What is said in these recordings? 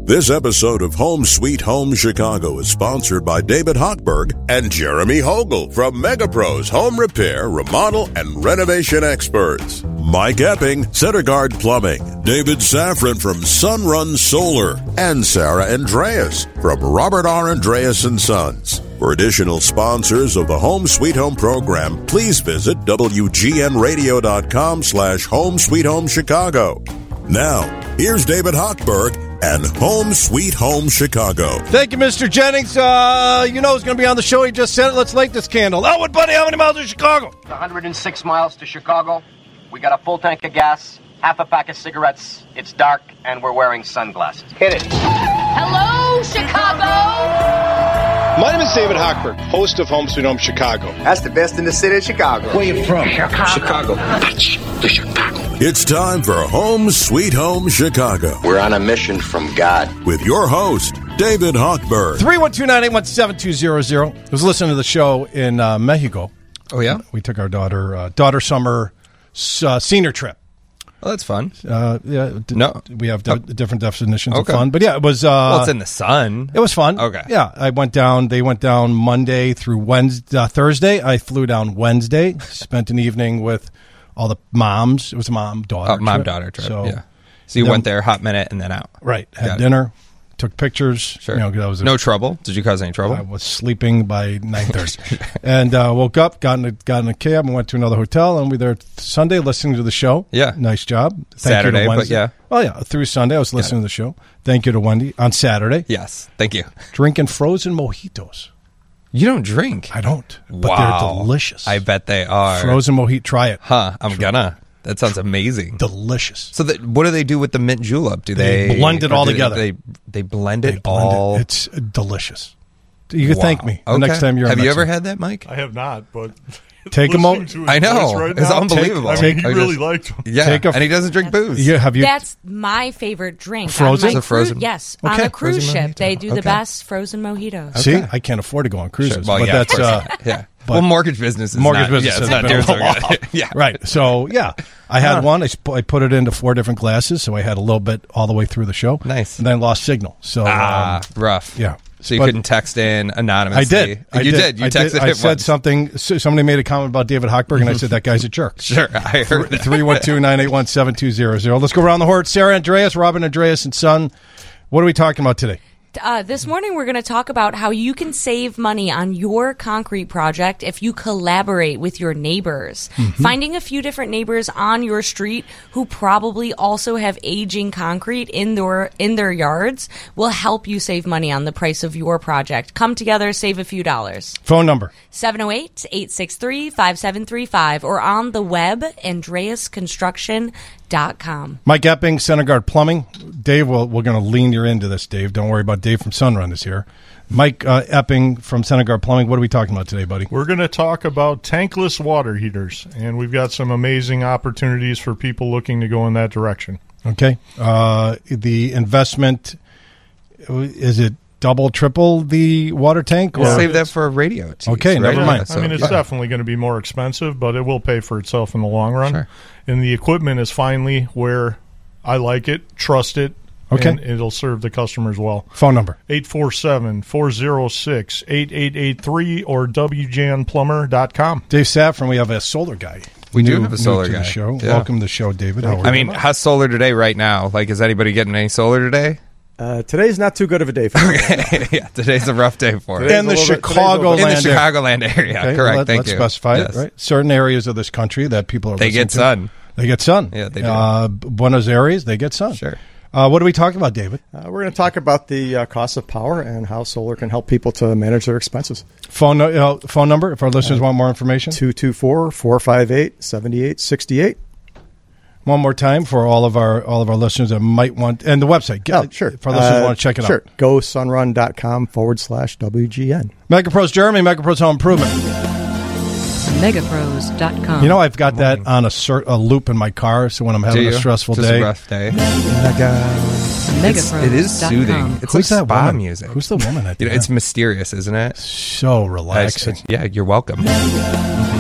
This episode of Home Sweet Home Chicago is sponsored by David Hochberg and Jeremy Hogle from MegaPros Home Repair, Remodel, and Renovation Experts. Mike Epping, CenterGuard Plumbing, David Safran from Sunrun Solar, and Sarah Andreas from Robert R. Andreas & Sons. For additional sponsors of the Home Sweet Home program, please visit WGNradio.com/Home Sweet Home Chicago. Now, here's David Hochberg and Home Sweet Home Chicago. Thank you, Mr. Jennings. You know who's going to be on the show. He just said it. Let's light this candle. Elwood, buddy, how many miles to Chicago? 106 miles to Chicago. We got a full tank of gas, half a pack of cigarettes. It's dark, and we're wearing sunglasses. Hit it. Hello, Chicago! My name is David Hochberg, host of Home Sweet Home Chicago. That's the best in the city of Chicago. Where you from? Chicago. The Chicago. It's time for Home Sweet Home Chicago. We're on a mission from God. With your host, David Hochberg. 312-981-7200. I was listening to the show in Mexico. Oh, yeah? We took our daughter summer senior trip. Oh, that's fun. No, we have different definitions Okay. of fun, but yeah, it was. Well, it's in the sun. It was fun. Okay. Yeah, I went down. They went down Monday through Thursday. I flew down Wednesday. Spent an evening with all the moms. It was a mom-daughter trip. So, yeah. So you went there, hot minute, and then out. Right. Had dinner. Took pictures. Sure. You know, that was no trouble. Did you cause any trouble? I was sleeping by 9:30, and woke up, got in a cab, and went to another hotel. And we were there Sunday listening to the show. Yeah, nice job. Thank Saturday, you to Wednesday. but yeah. Oh yeah, through Sunday I was listening to the show. Thank you to Wendy on Saturday. Yes, thank you. Drinking frozen mojitos. You don't drink? I don't. But Wow. they're delicious. I bet they are. Frozen mojito. Try it. Huh? I'm gonna. That sounds amazing. Delicious. So what do they do with the mint julep? Do They blend it all together. They blend it all. It's delicious. You can thank me the Okay. next time you're in Have you Mexico. ever had that, Mike? I have not, but Take him out. I know. Right It's now, unbelievable. I mean, he really liked them. Yeah, and he doesn't drink booze. Yeah, have you? That's my favorite drink. Frozen? On my Is it frozen? Yes. Okay. On a cruise Frozen ship, mojito. they do the Okay. best frozen mojitos. See, I can't afford to go on cruises, Sure. Well, but yeah, that's of course. Yeah. Well, mortgage business is mortgage not, business yeah, has it's not been near a so lot. good. Yeah. Right. So yeah, I had one. I put it into 4 different glasses, so I had a little bit all the way through the show. Nice. And then I lost signal. So rough. Yeah. So you But couldn't text in anonymously. I did. You did. You texted I him said once. something. Somebody made a comment about David Hochberg, and I said that guy's a jerk. Sure, I heard that. 312-981-7200. Let's go around the horn. Sarah Andreas, Robin Andreas, and Son. What are we talking about today? This morning, we're going to talk about how you can save money on your concrete project if you collaborate with your neighbors. Finding a few different neighbors on your street who probably also have aging concrete in their yards will help you save money on the price of your project. Come together, save a few dollars. Phone number. 708-863-5735 or on the web, AndreasConstruction.com. Mike Epping, CenterGuard Plumbing. Dave, we're going to lean you into this, Dave. Don't worry about Dave from Sunrun is here. Mike Epping from CenterGuard Plumbing. What are we talking about today, buddy? We're going to talk about tankless water heaters, and we've got some amazing opportunities for people looking to go in that direction. Okay. The investment, is it double, triple the water tank? We'll or? save that for a radio. Tease, Okay, right? never mind. I mean, it's definitely going to be more expensive, but it will pay for itself in the long run. Sure. And the equipment is finally where I like it, trust it, Okay. and it'll serve the customers well. Phone number. 847-406-8883 or WGNplumber.com. Dave Safran, we have a solar guy. We do New- have a solar new to guy. the show. Yeah. Welcome to the show, David. How are I you? mean, how's solar today right now? Like, is anybody getting any solar today? Today's not too good of a day for me. Yeah, today's a rough day for it. in the Chicagoland In the Chicagoland area. Okay, Correct, thank let's you. specify Yes. it, right? Certain areas of this country that people are They listening get to. sun. They get sun. Yeah, they do. Buenos Aires, they get sun. Sure. What are we talking about, David? We're going to talk about the cost of power and how solar can help people to manage their expenses. Phone number, if our listeners want more information. 224-458-7868. One more time for all of our listeners that might want, and the website. Sure. If our listeners want to check it Sure. out. GoSunrun.com/WGN. MegaPros Jeremy, MegaPros Home Improvement. Megapros.com. You know, I've got that on a loop in my car, so when I'm having a stressful Just day. a rough day. Megapros.com. It is soothing. It's Who's like that spa woman? music. Who's the woman at You know, the it's end? mysterious, isn't it? So relaxing. Yeah, you're welcome.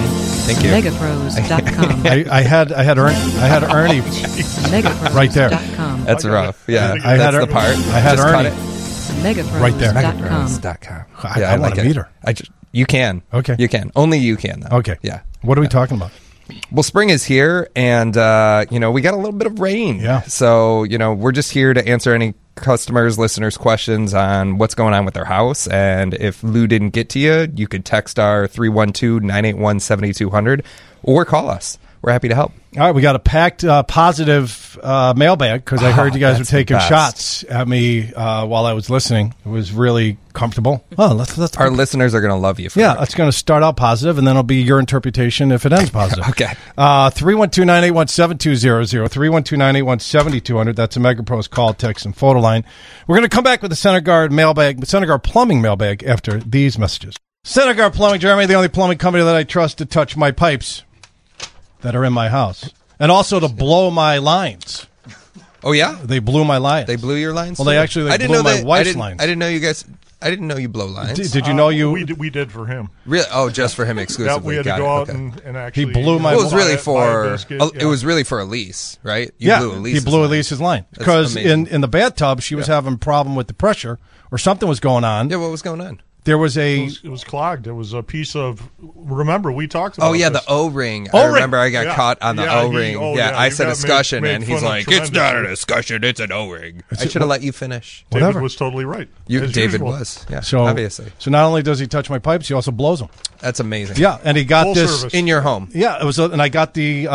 Thank you. Megapros.com. I had Ernie Megapros.com. right there. That's rough. Yeah, I had that's the part. I had Just cut Ernie. it. Megapros.com. Right there. Megapros.com. I want to meet her. You can. Okay. You can. Only you can, though. Okay. Yeah. What are we talking about? Well, spring is here, and, we got a little bit of rain. Yeah. So, we're just here to answer any customers, listeners' questions on what's going on with their house. And if Lou didn't get to you, you could text our 312-981-7200 or call us. We're happy to help. All right, we got a packed positive mailbag because I heard you guys were taking shots at me while I was listening. It was really comfortable. Oh, let's Our listeners are going to love you for it's going to start out positive, and then it'll be your interpretation if it ends positive. Okay. 312-981-7200, 312-981-7200. That's a MegaPros call, text, and photo line. We're going to come back with the Center Guard mailbag, Center Guard plumbing mailbag after these messages. Center Guard Plumbing, Jeremy, the only plumbing company that I trust to touch my pipes that are in my house, and also to blow my lines. Oh, yeah? They blew my lines. They blew your lines? Well, they blew my wife's lines. I didn't know you guys... I didn't know you blow lines. Did you know you... We did for him. Really? Oh, just for him exclusively. Yeah, we had to go out and actually... He blew my... Well, it was really for... It was really for Elise, right? He blew Elise's line. Because in the bathtub, she was having a problem with the pressure, or something was going on. Yeah, what was going on? There was it was clogged. It was a piece of. Remember, we talked about. Oh yeah, this. the O-ring. I remember I got caught on the O-ring. I said discussion, made and he's like, "It's not a discussion; it's an O-ring." I should have let you finish. David was totally right. David was. Yeah, obviously. So not only does he touch my pipes, he also blows them. That's amazing. Yeah, and he got Full this service. in your home. Yeah, it was, and I got the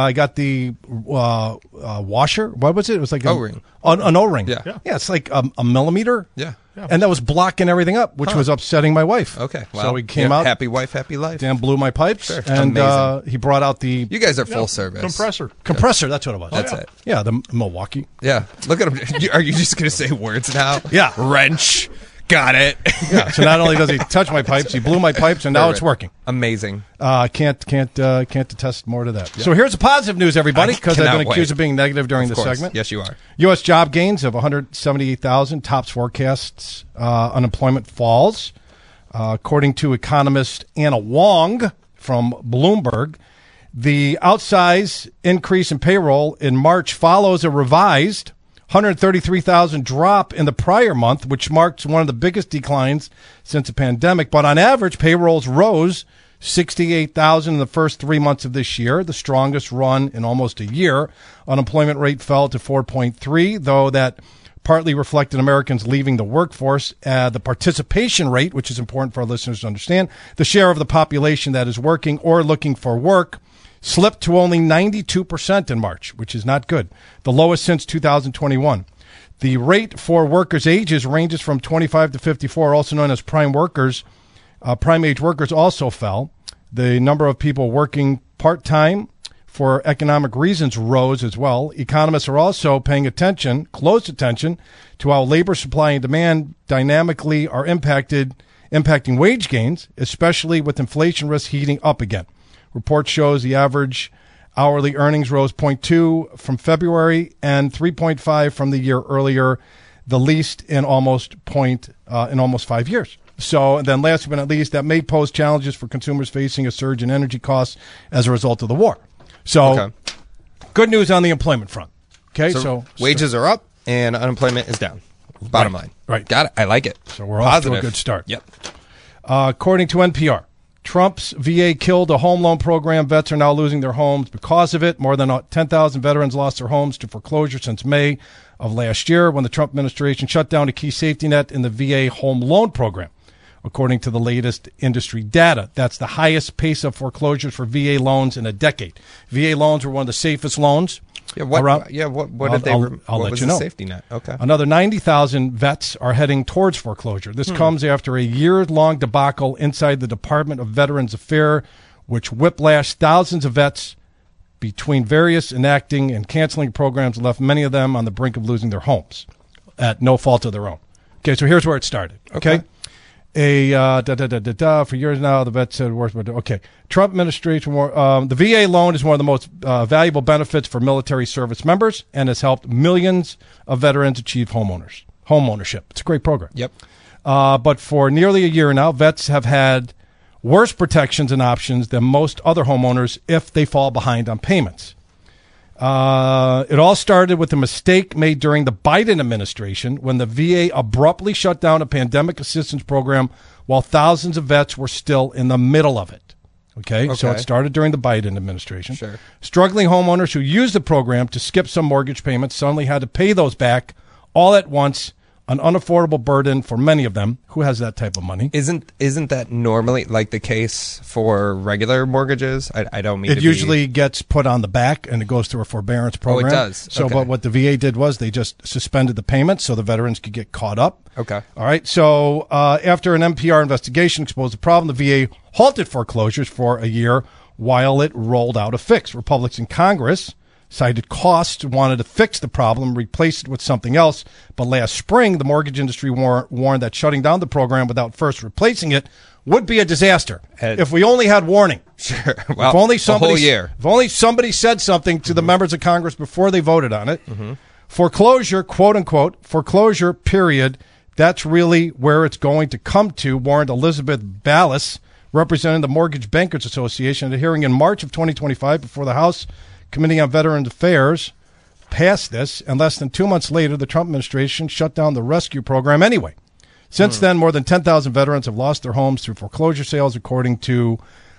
washer. What was it? It was like O-ring. An O-ring. Yeah. It's like a millimeter. Yeah. And that was blocking everything up, which was upsetting my wife. Okay. Well, so he came out. Happy wife, happy life. Dan blew my pipes. Sure. And he brought out the... You guys are full service. Compressor, that's what it was. That's it. Yeah, the Milwaukee. Yeah. Look at him. Are you just going to say words now? Yeah. Wrench. Got it. Yeah. So not only does he touch my pipes, he blew my pipes, and now it's working. Amazing. Can't attest more to that. Yep. So here's the positive news, everybody, because I've been accused of being negative during the segment. Yes, you are. U.S. job gains of 178,000 tops forecasts. Unemployment falls, according to economist Anna Wong from Bloomberg. The outsized increase in payroll in March follows a revised 133,000 drop in the prior month, which marks one of the biggest declines since the pandemic. But on average, payrolls rose 68,000 in the first 3 months of this year, the strongest run in almost a year. Unemployment rate fell to 4.3, though that partly reflected Americans leaving the workforce. The participation rate, which is important for our listeners to understand, the share of the population that is working or looking for work, slipped to only 92% in March, which is not good, the lowest since 2021. The rate for workers' ages ranges from 25 to 54, also known as prime workers. Prime age workers also fell. The number of people working part-time for economic reasons rose as well. Economists are also paying close attention to how labor supply and demand dynamically are impacting wage gains, especially with inflation risk heating up again. Report shows the average hourly earnings rose 0.2 from February and 3.5 from the year earlier, the least in almost 5 years. So, and then last but not least, that may pose challenges for consumers facing a surge in energy costs as a result of the war. So, Good news on the employment front. Okay, so wages are up and unemployment is down. Bottom line. Right. Got it. I like it. So we're off to a good start. Yep. According to NPR, Trump's VA killed a home loan program. Vets are now losing their homes because of it. More than 10,000 veterans lost their homes to foreclosure since May of last year when the Trump administration shut down a key safety net in the VA home loan program. According to the latest industry data, that's the highest pace of foreclosures for VA loans in a decade. VA loans were one of the safest loans. Yeah, what did they? I'll what let was you the know. Safety net? Okay. Another 90,000 vets are heading towards foreclosure. This comes after a year-long debacle inside the Department of Veterans Affairs, which whiplashed thousands of vets between various enacting and canceling programs and left many of them on the brink of losing their homes at no fault of their own. Okay, so here's where it started. Okay. For years now, the vets said worse. Okay, Trump administration. The VA loan is one of the most valuable benefits for military service members and has helped millions of veterans achieve home ownership. It's a great program. Yep. But for nearly a year now, vets have had worse protections and options than most other homeowners if they fall behind on payments. It all started with a mistake made during the Biden administration when the VA abruptly shut down a pandemic assistance program while thousands of vets were still in the middle of it. Okay, so it started during the Biden administration. Sure. Struggling homeowners who used the program to skip some mortgage payments suddenly had to pay those back all at once, an unaffordable burden for many of them. Who has that type of money? Isn't that normally like the case for regular mortgages? I don't mean it usually gets put on the back and it goes through a forbearance program. Oh, it does. So, Okay. but what the VA did was they just suspended the payments so the veterans could get caught up. Okay. All right. So after an NPR investigation exposed the problem, the VA halted foreclosures for a year while it rolled out a fix. Republicans in Congress cited costs, wanted to fix the problem, replace it with something else. But last spring, the mortgage industry warned that shutting down the program without first replacing it would be a disaster. If we only had warning. Sure. Well, if only a whole year. If only somebody said something to the members of Congress before they voted on it. Foreclosure, quote unquote, foreclosure, period. That's really where it's going to come to, warned Elizabeth Ballas, representing the Mortgage Bankers Association at a hearing in March of 2025 before the House Committee on Veterans Affairs passed this, and less than 2 months later, the Trump administration shut down the rescue program anyway. Since then, more than 10,000 veterans have lost their homes through foreclosure sales, according to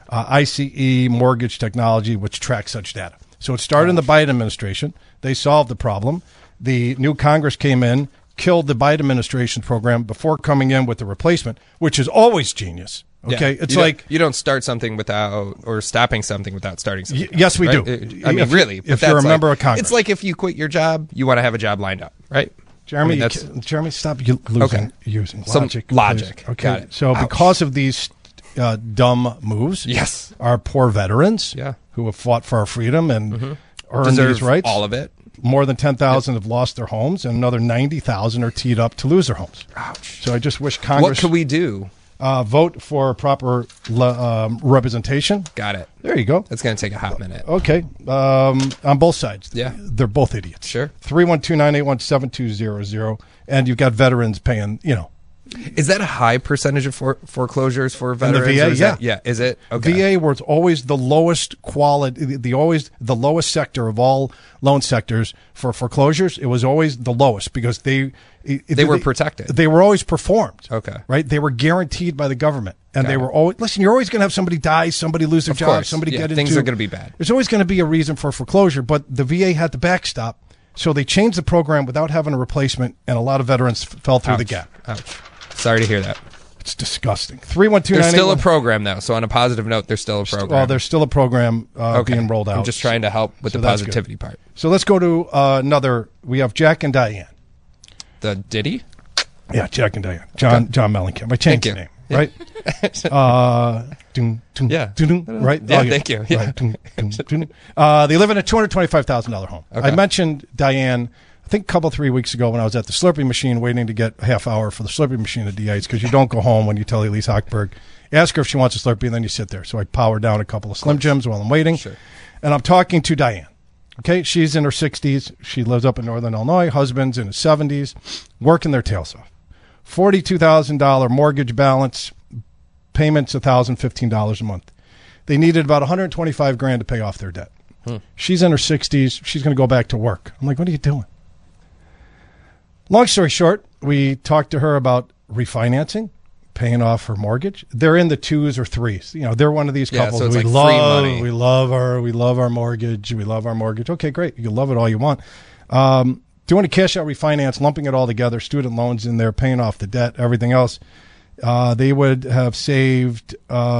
ICE Mortgage Technology, which tracks such data. So it started in the Biden administration. They solved the problem. The new Congress came in, killed the Biden administration program before coming in with the replacement, which is always genius. Okay, Yeah. it's like you don't start something without or stopping something without starting something. yes, we right? do. I mean, really, if you're a member of Congress, it's like if you quit your job, you want to have a job lined up, right? Jeremy, I mean, Jeremy, stop using Some logic. logic. Please. Okay, Got it. so Ouch. because of these dumb moves, Yes. our poor veterans, Yeah. who have fought for our freedom and earned Deserve these rights, all of it. More than 10,000 have lost their homes, and another 90,000 are teed up to lose their homes. Ouch. So I just wish Congress What could we do? vote for proper representation. Got it. There you go. That's going to take a hot minute. Okay, on both sides. Yeah. They're both idiots. Sure. 312-981-7200, and you've got veterans paying, Is that a high percentage of foreclosures for in the veterans? VA, or is that- yeah. Is it? Okay. VA, where it's always the lowest quality, the lowest sector of all loan sectors for foreclosures. It was always the lowest because they were protected. They were always performed. Okay. Right? They were guaranteed by the government. And Got they it. were always, listen, you're always going to have somebody die, somebody lose their Of job, course. somebody Yeah, get into. things are going to be bad. There's always going to be a reason for foreclosure, but the VA had the backstop. So they changed the program without having a replacement, and a lot of veterans fell through the gap. Ouch. Sorry to hear that. It's disgusting. 312 There's still a program, though. So on a positive note, there's still a program. Well, there's still a program being rolled out. I'm just trying to help with So the that's positivity good. part. So let's go to another. We have Jack and Diane. The Diddy? Yeah, Jack and Diane. John Mellencamp. I changed Thank the you. name, right? Yeah. Right? Yeah, Oh, thank you. Yeah. Right. They live in a $225,000 home. Okay. I mentioned Diane, I think a couple, 3 weeks ago when I was at the Slurpee machine waiting to get a half hour for the Slurpee machine at DI's because you don't go home when you tell Elise Hochberg, ask her if she wants a Slurpee, and then you sit there. So I power down a couple of Slim Jims while I'm waiting. Sure. And I'm talking to Diane. Okay, she's in her 60s. She lives up in Northern Illinois. Husband's in his 70s, working their tails off. $42,000 mortgage balance, payments $1,015 a month. They needed about $125,000 to pay off their debt. She's in her 60s. She's going to go back to work. I'm like, what are you doing? Long story short, we talked to her about refinancing, paying off her mortgage. They're in the 2s or 3s. You know, they're one of these couples so it's we like love. free money. We love our mortgage. We love our mortgage. Okay, great. You can love it all you want. Doing a cash out refinance, lumping it all together, student loans in there, paying off the debt, everything else. They would have saved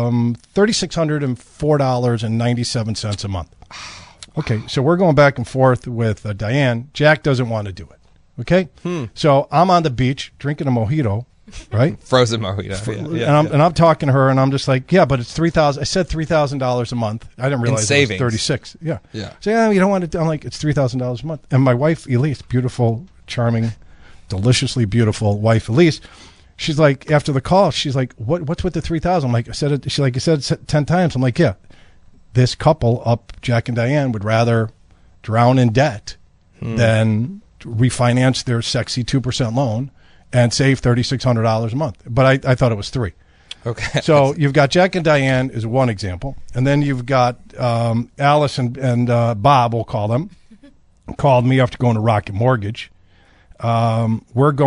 $3,604.97 a month. Okay, so we're going back and forth with Diane. Jack doesn't want to do it. Okay, so I'm on the beach drinking a mojito, right? Frozen mojito. Yeah, and I'm talking to her, and I'm just like, yeah, but it's $3,000. I said $3,000 a month. I didn't realize it was savings. 36. Yeah. Yeah. So yeah, you don't want to. I'm like, it's $3,000 a month. And my wife Elise, beautiful, charming, deliciously beautiful wife Elise, she's like, after the call, she's like, what's with the 3,000? I'm like, I said it. She's like, you said it 10 times. I'm like, yeah. This couple up, Jack and Diane, would rather drown in debt than refinance their sexy 2% loan and save $3,600 a month. But I thought it was $3,000. Okay. So you've got Jack and Diane is one example, and then you've got Alice and Bob, we'll call them, called me after going to Rocket Mortgage. They've got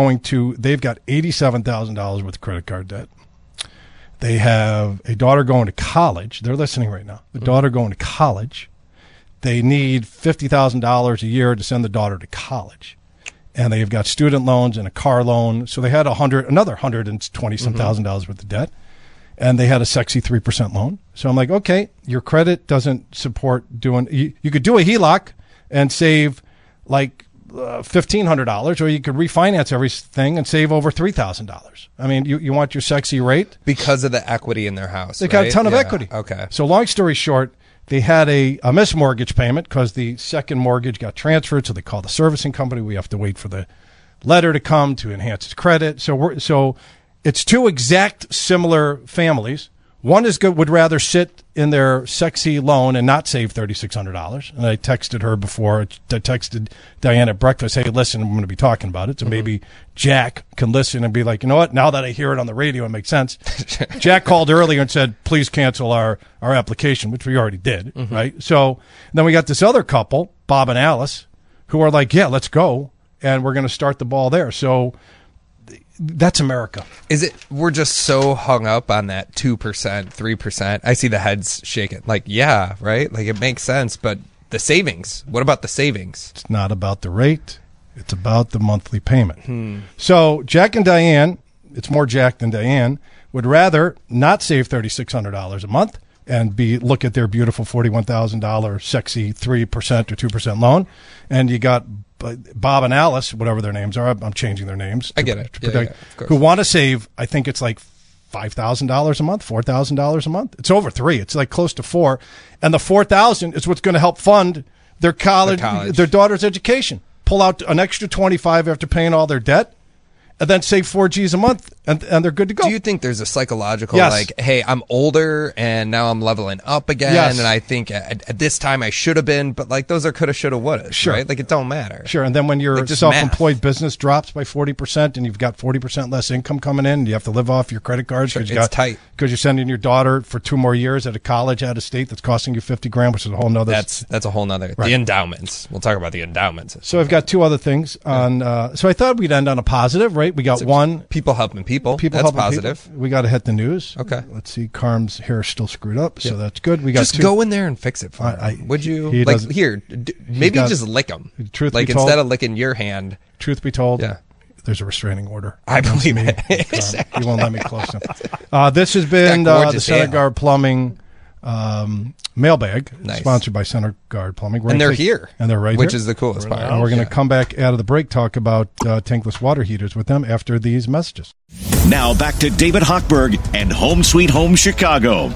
$87,000 worth of credit card debt. They have a daughter going to college. They're listening right now. The daughter going to college. They need $50,000 a year to send the daughter to college. And they've got student loans and a car loan. So they had another $120-some thousand worth of debt. And they had a sexy 3% loan. So I'm like, okay, your credit doesn't support doing, you could do a HELOC and save like $1,500, or you could refinance everything and save over $3,000. I mean, you want your sexy rate? Because of the equity in their house. They got a ton of equity. Okay. So long story short, they had a missed mortgage payment because the second mortgage got transferred. So they called the servicing company. We have to wait for the letter to come to enhance its credit. So it's two exact similar families. One would rather sit in their sexy loan and not save $3,600. And I texted her before. I texted Diane at breakfast, hey, listen, I'm going to be talking about it. So maybe Jack can listen and be like, you know what? Now that I hear it on the radio, it makes sense. Jack called earlier and said, please cancel our application, which we already did, right? So then we got this other couple, Bob and Alice, who are like, yeah, let's go. And we're going to start the ball there. So that's America. We're just so hung up on that 2%, 3%. I see the heads shaking. Like, yeah, right? Like, it makes sense. But the savings, what about the savings? It's not about the rate. It's about the monthly payment. So Jack and Diane, it's more Jack than Diane, would rather not save $3,600 a month and look at their beautiful $41,000 sexy 3% or 2% loan. And you got Bob and Alice, whatever their names are, I'm changing their names. I get it. Protect, who want to save, I think it's like $5,000 a month, $4,000 a month. It's over $3,000. It's like close to $4,000. And the $4,000 is what's going to help fund their college, their daughter's education. Pull out an extra $25,000 after paying all their debt, and then save $4,000 a month, and they're good to go. Do you think there's a psychological, like, hey, I'm older, and now I'm leveling up again, and I think at this time I should have been, but like those are coulda, shoulda, woulda, right? Like it don't matter. Sure, and then when your self-employed business drops by 40% and you've got 40% less income coming in, and you have to live off your credit cards it's tight. Because you're sending your daughter for 2 more years at a college out of state that's costing you $50,000, which is a whole nother. That's a whole nother. Right. The endowments. We'll talk about the endowments. So I've got 2 other things on. So I thought we'd end on a positive, right? We got one. People helping people. That's positive. People. We got to hit the news. Okay. Let's see. Carm's hair is still screwed up, so that's good. We got just go in there and fix it for him. Would you? Maybe just lick him. Truth like be told, instead of licking your hand. Truth be told, there's a restraining order. I believe it. He won't let me close him. This has been the Center Guard Plumbing mailbag, sponsored by Center Guard Plumbing. And they're here. And they're right which here. is the coolest part. And we're going to come back out of the break, talk about tankless water heaters with them after these messages. Now back to David Hochberg and Home Sweet Home Chicago.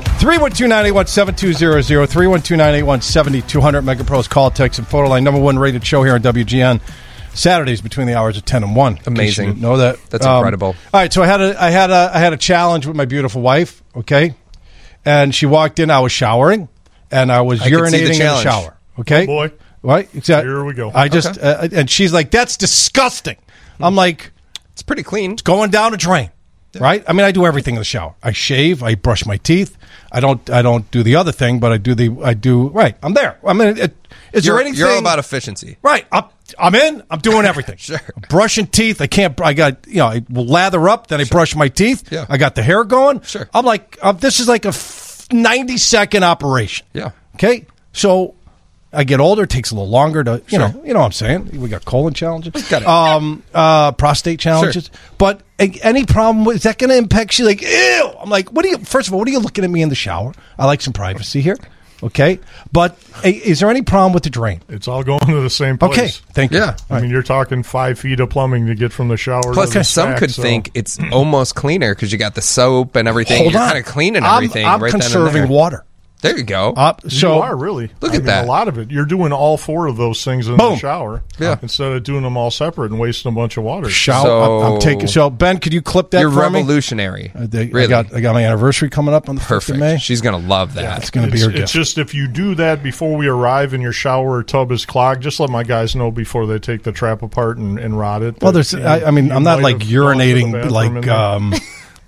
312-981-7200, 312-981-7200, MegaPro's call, text, and photo line. Number 1 rated show here on WGN. Saturdays between the hours of 10 and 1. Amazing. You know that. That's incredible. All right, so I had a challenge with my beautiful wife, okay? And she walked in, I was showering, and I was urinating in the shower. Okay? Oh boy. Right? Exactly. Here we go. I just and she's like, that's disgusting. I'm like, it's pretty clean. It's going down a drain. Right? I mean, I do everything in the shower. I shave, I brush my teeth. I don't do the other thing, but I do right. I'm there. I mean, is there anything? You're all about efficiency. Right. I'm in. I'm doing everything. Sure. I'm brushing teeth. I will lather up, then I brush my teeth. Yeah. I got the hair going. Sure. I'm like, this is like a 90-second operation. Yeah. Okay. So I get older. It takes a little longer to, you know what I'm saying? We got colon challenges. Got it. Prostate challenges. Sure. But any problem, is that going to impact you? Like, ew. I'm like, first of all, what are you looking at me in the shower? I like some privacy here. Okay. But is there any problem with the drain? It's all going to the same place. Okay. Thank you. Yeah. I mean, you're talking 5 feet of plumbing to get from the shower Plus, to the some stack, could think it's almost cleaner because you got the soap and everything. You're kind of cleaning everything. I'm right conserving water. There you go. So you are really. Look at that. A lot of it. You're doing all 4 of those things in the shower. Yeah. Instead of doing them all separate and wasting a bunch of water. I'm taking. So Ben, could you clip that? You're for revolutionary. Me? Really. I got my anniversary coming up on the 1st of May. She's gonna love that. Yeah, it's gonna be her gift. It's just if you do that before we arrive and your shower tub is clogged, just let my guys know before they take the trap apart and rot it. Well, I'm not like urinating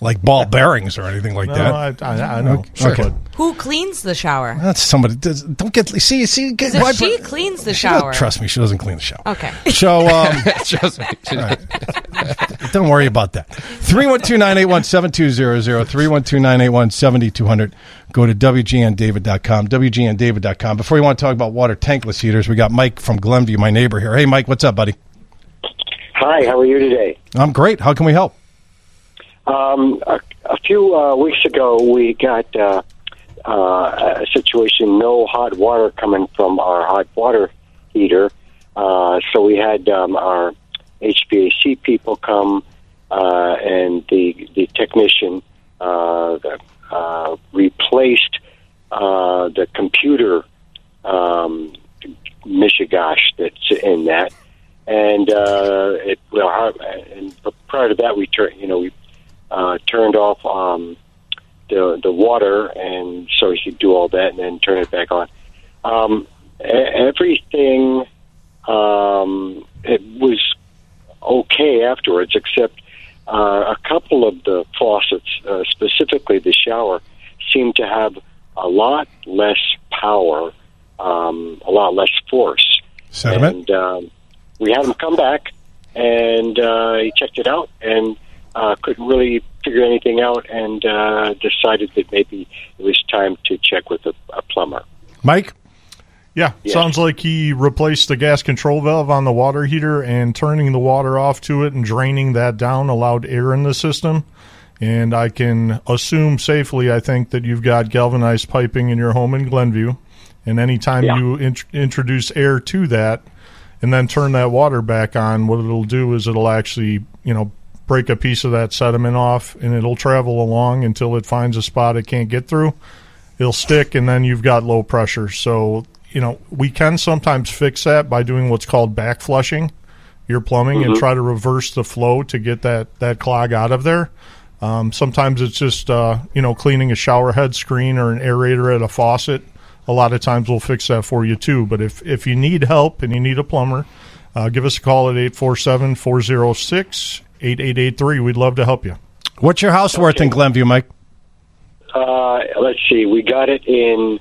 like ball bearings or anything like that. I know. Okay. Who cleans the shower? That's somebody. Don't get see. Because if she cleans the shower, trust me, she doesn't clean the shower. Okay. So Trust me. right. Don't worry about that. 312-981-7200, 312-981-7200. Go to WGNDavid.com, WGNDavid.com. Before you want to talk about water tankless heaters, we got Mike from Glenview, my neighbor here. Hey, Mike, what's up, buddy? Hi, how are you today? I'm great. How can we help? A few weeks ago, we got a situation, no hot water coming from our hot water heater. So we had our HVAC people come, and the technician replaced the computer mishigash that's in that. And and prior to that, we turned off the water, and so he could do all that, and then turn it back on. Everything it was okay afterwards, except a couple of the faucets, specifically the shower, seemed to have a lot less power, a lot less force. Sediment? And we had him come back, and he checked it out, and couldn't really figure anything out, and decided that maybe it was time to check with a plumber. Mike? Yeah, sounds like he replaced the gas control valve on the water heater, and turning the water off to it and draining that down allowed air in the system. And I can assume safely, I think, that you've got galvanized piping in your home in Glenview, and anytime you introduce air to that and then turn that water back on, what it'll do is it'll actually, break a piece of that sediment off, and it'll travel along until it finds a spot it can't get through. It'll stick, and then you've got low pressure. So, we can sometimes fix that by doing what's called back flushing your plumbing and try to reverse the flow to get that clog out of there. Sometimes it's just, cleaning a shower head screen or an aerator at a faucet. A lot of times we'll fix that for you too. But if you need help and you need a plumber, give us a call at 847-406-8883. We'd love to help you. What's your house worth in Glenview, Mike? Let's see. We got it in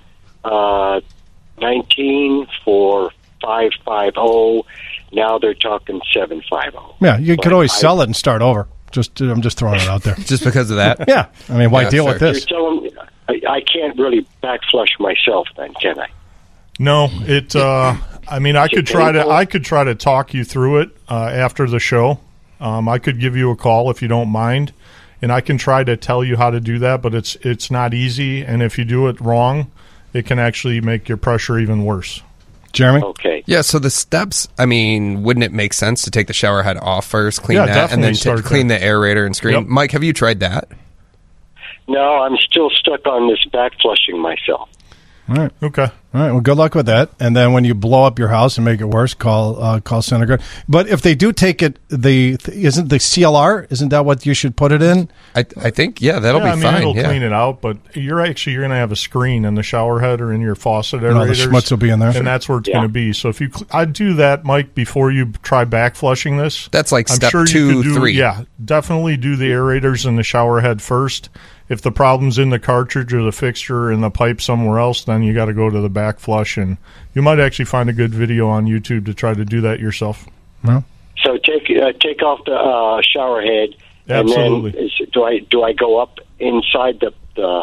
19 for $550. Now they're talking $750. Yeah, you could always sell it and start over. I'm just throwing it out there. Just because of that? Yeah. I mean, why deal with this? You're telling me I can't really back flush myself then, can I? No, it. I mean, I could try to talk you through it after the show. I could give you a call if you don't mind, and I can try to tell you how to do that. But it's not easy, and if you do it wrong, it can actually make your pressure even worse. Jeremy? Okay. Yeah, so the steps, I mean, wouldn't it make sense to take the shower head off first, clean that, and then clean the aerator and screen? Yep. Mike, have you tried that? No, I'm still stuck on this back flushing myself. All right. Okay. All right. Well, good luck with that. And then when you blow up your house and make it worse, call Centerguard. But if they do take it, isn't the CLR? Isn't that what you should put it in? I think that'll be fine. It'll clean it out, but you're going to have a screen in the shower head or in your faucet aerators. The schmutz will be in there, and that's where it's going to be. So if I'd do that, Mike, before you try back flushing this. That's like step 2, 3. Yeah, definitely do the aerators in the shower head first. If the problem's in the cartridge or the fixture or in the pipe somewhere else, then you got to go to the back flush, and you might actually find a good video on YouTube to try to do that yourself. Well. So take off the shower head, absolutely. And then do I go up inside the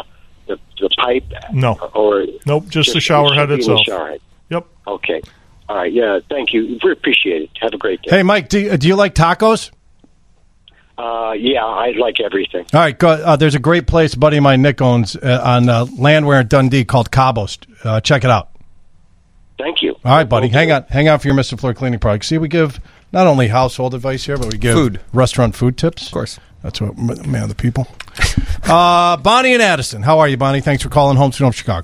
pipe? No, or nope, just the shower head itself. The shower head. Yep. Okay. All right. Yeah. Thank you. We appreciate it. Have a great day. Hey, Mike, do you like tacos? Yeah, I like everything. All right, go, there's a great place a buddy of mine, Nick, owns on Landwehr in Dundee called Cabos. Check it out. Thank you. All right, buddy. Hang on for your Mr. Floor cleaning product. See, we give not only household advice here, but we give restaurant food tips. Of course. That's what, man, the people. Bonnie and Addison. How are you, Bonnie? Thanks for calling Home Sweet Home Chicago.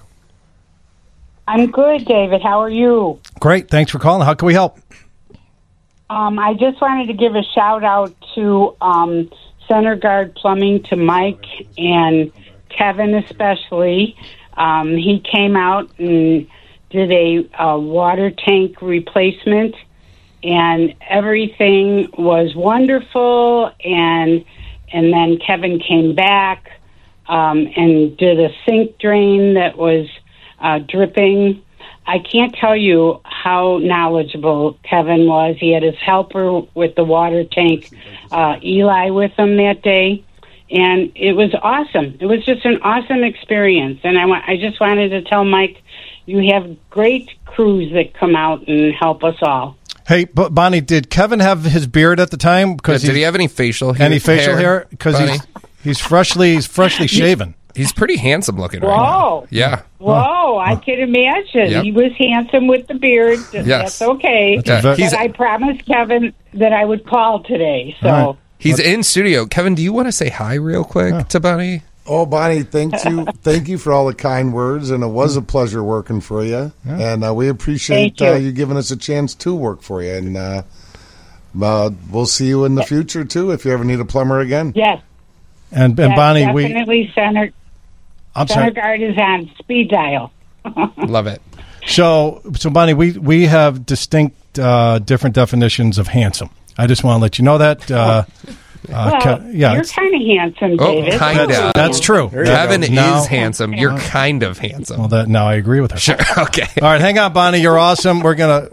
I'm good, David. How are you? Great. Thanks for calling. How can we help? I just wanted to give a shout-out to Centerguard Plumbing, to Mike and Kevin especially. He came out and did a water tank replacement, and everything was wonderful, and and then Kevin came back and did a sink drain that was dripping. I can't tell you how knowledgeable Kevin was. He had his helper with the water tank, Eli, with him that day. And it was awesome. It was just an awesome experience. And I just wanted to tell Mike, you have great crews that come out and help us all. Hey, but Bonnie, did Kevin have his beard at the time? Did he have any facial hair? Any facial hair? Because he's freshly shaven. He's pretty handsome looking right Whoa. now. Yeah. Whoa, I can imagine. Yep. He was handsome with the beard. Yes. That's okay. Yeah. But I promised Kevin that I would call today. So right. He's in studio. Kevin, do you want to say hi real quick to Bonnie? Oh, Bonnie, thank you for all the kind words, and it was a pleasure working for you. Yeah. And we appreciate you giving us a chance to work for you. And we'll see you in the future, too, if you ever need a plumber again. Yes. And Bonnie, definitely Center Guard is on speed dial. Love it. So Bonnie, we have distinct different definitions of handsome. I just want to let you know that. You're kind of handsome, David. Oh, kind of. That's true. Kevin is handsome. You're kind of handsome. Well, now I agree with her. Sure. Okay. All right, hang on, Bonnie. You're awesome. We're gonna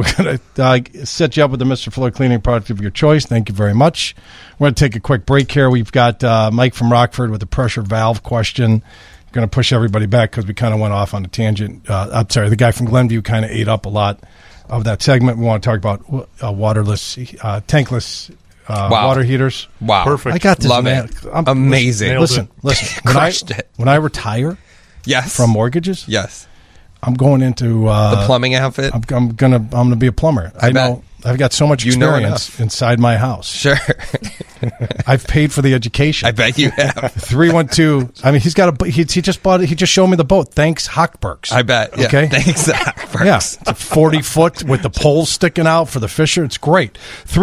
set you up with the Mr. Floyd cleaning product of your choice. Thank you very much. We're gonna take a quick break here. We've got Mike from Rockford with a pressure valve question. Going to push everybody back because we kind of went off on a tangent. I'm sorry, the guy from Glenview kind of ate up a lot of that segment. We want to talk about waterless, tankless water heaters. Wow. Perfect. I got this, Love man. it. Amazing. Listen. Crushed it. When I retire from mortgages, yes, I'm going into the plumbing outfit. I'm gonna be a plumber. I know. I've got so much experience inside my house. Sure. I've paid for the education. I bet you have. 312. I mean, he's got he just bought it. He just showed me the boat. Thanks, Hochbergs. I bet. Yeah. Okay. Thanks, Hochbergs. Yeah. It's a 40-foot with the poles sticking out for the fisher. It's great.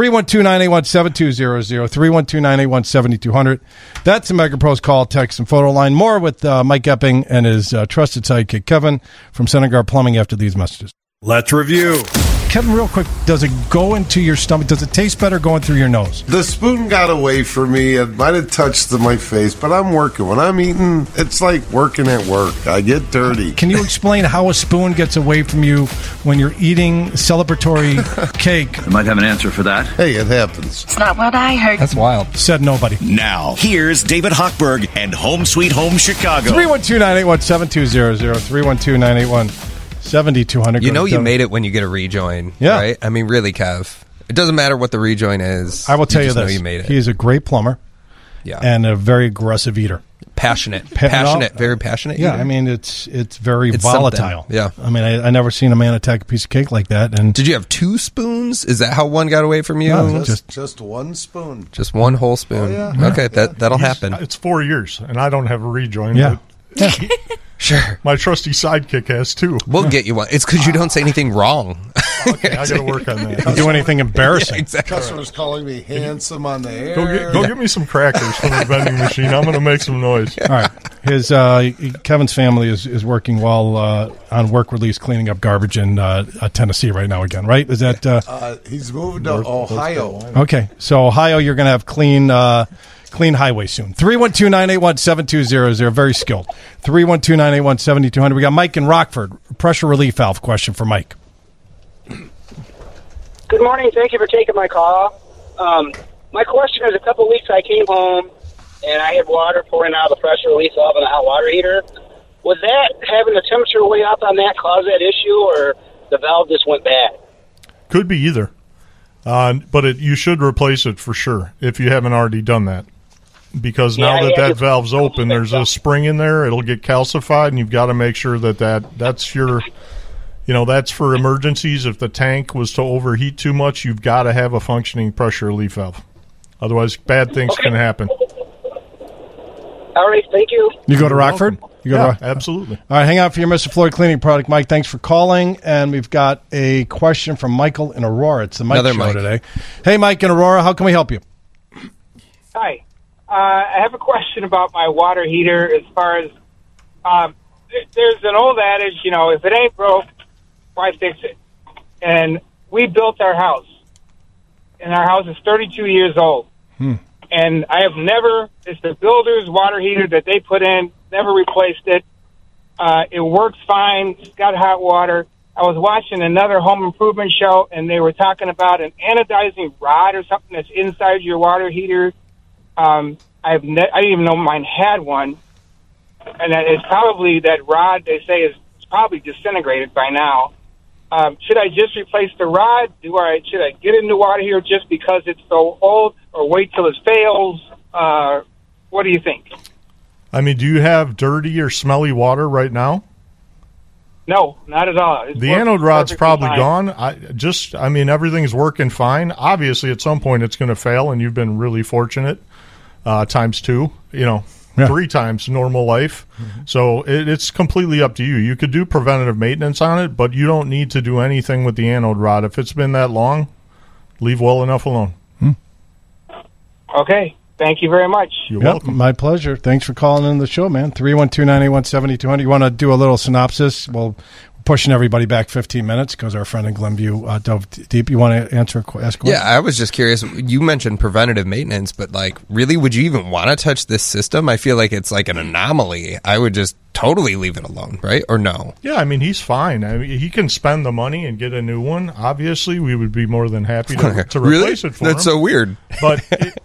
312-981-7200. 312-981-7200. That's the Mega Pros call, text, and photo line. More with Mike Epping and his trusted sidekick, Kevin, from Center Guard Plumbing after these messages. Let's review. Kevin, real quick, does it go into your stomach? Does it taste better going through your nose? The spoon got away from me. It might have touched my face, but I'm working. When I'm eating, it's like working at work. I get dirty. Can you explain how a spoon gets away from you when you're eating celebratory cake? I might have an answer for that. Hey, it happens. It's not what I heard. That's wild. Said nobody. Now, here's David Hochberg and Home Sweet Home Chicago. 312-981-7200. 312-981-7200. 7200. You know you made it when you get a rejoin, right? I mean, really, Kev. It doesn't matter what the rejoin is. I will tell you just know this. you made it. He is a great plumber and a very aggressive eater. Passionate, very passionate. Yeah, eater. I mean, it's very volatile. Something. Yeah. I mean, I never seen a man attack a piece of cake like that. And did you have two spoons? Is that how one got away from you? No, just one spoon. Just one whole spoon. Oh, yeah. Okay, that'll happen. It's 4 years, and I don't have a rejoin. Yeah. Sure. My trusty sidekick has too. We'll get you one. It's because you don't say anything wrong. Okay, I got to work on that. Don't do anything embarrassing. Yeah, exactly. Customers calling me handsome on the air. Go get me some crackers from the vending machine. I'm going to make some noise. All right. His Kevin's family is working while on work release cleaning up garbage in Tennessee right now again, right? Is that he's moving to Ohio. Okay. So Ohio, you're going to have clean highway soon. 312-981-7200. Very skilled. 312-981-7200. We got Mike in Rockford. Pressure relief valve question for Mike. Good morning. Thank you for taking my call. My question is, a couple of weeks I came home and I had water pouring out of the pressure relief valve in the hot water heater. Was that having the temperature way up on that cause that issue, or the valve just went bad? Could be either. But you should replace it for sure if you haven't already done that. Because now that valve's open, there's a spring in there. It'll get calcified, and you've got to make sure that's your, that's for emergencies. If the tank was to overheat too much, you've got to have a functioning pressure relief valve. Otherwise, bad things can happen. All right, thank you. You go to Rockford? Absolutely. All right, hang on for your Mr. Floyd cleaning product, Mike. Thanks for calling. And we've got a question from Michael in Aurora. It's the Mike Show today. Hey, Mike in Aurora, how can we help you? Hi. I have a question about my water heater as far as there's an old adage, if it ain't broke, why fix it? And we built our house, and our house is 32 years old. and I have never. It's the builder's water heater that they put in. Never replaced it. It works fine. It's got hot water. I was watching another home improvement show, and they were talking about an anodizing rod or something that's inside your water heater. I didn't even know mine had one, and that it's probably that rod. They say is probably disintegrated by now. Should I just replace the rod? Should I get a new water heater just because it's so old, or wait till it fails? What do you think? I mean, do you have dirty or smelly water right now? No, not at all. The anode rod's probably gone. I mean, everything's working fine. Obviously, at some point, it's going to fail, and you've been really fortunate. Times 2, 3 times normal life. Mm-hmm. So it's completely up to you. You could do preventative maintenance on it, but you don't need to do anything with the anode rod. If it's been that long, leave well enough alone. Okay. Thank you very much. You're welcome. My pleasure. Thanks for calling in the show, man. 312-981-7200. You want to do a little synopsis? Well, we're pushing everybody back 15 minutes because our friend in Glenview dove deep. You want to ask a question? Yeah, I was just curious. You mentioned preventative maintenance, but really, would you even want to touch this system? I feel like it's like an anomaly. I would just totally leave it alone, right? Or no? Yeah, I mean, he's fine. I mean, he can spend the money and get a new one. Obviously, we would be more than happy to replace it for him. That's so weird. But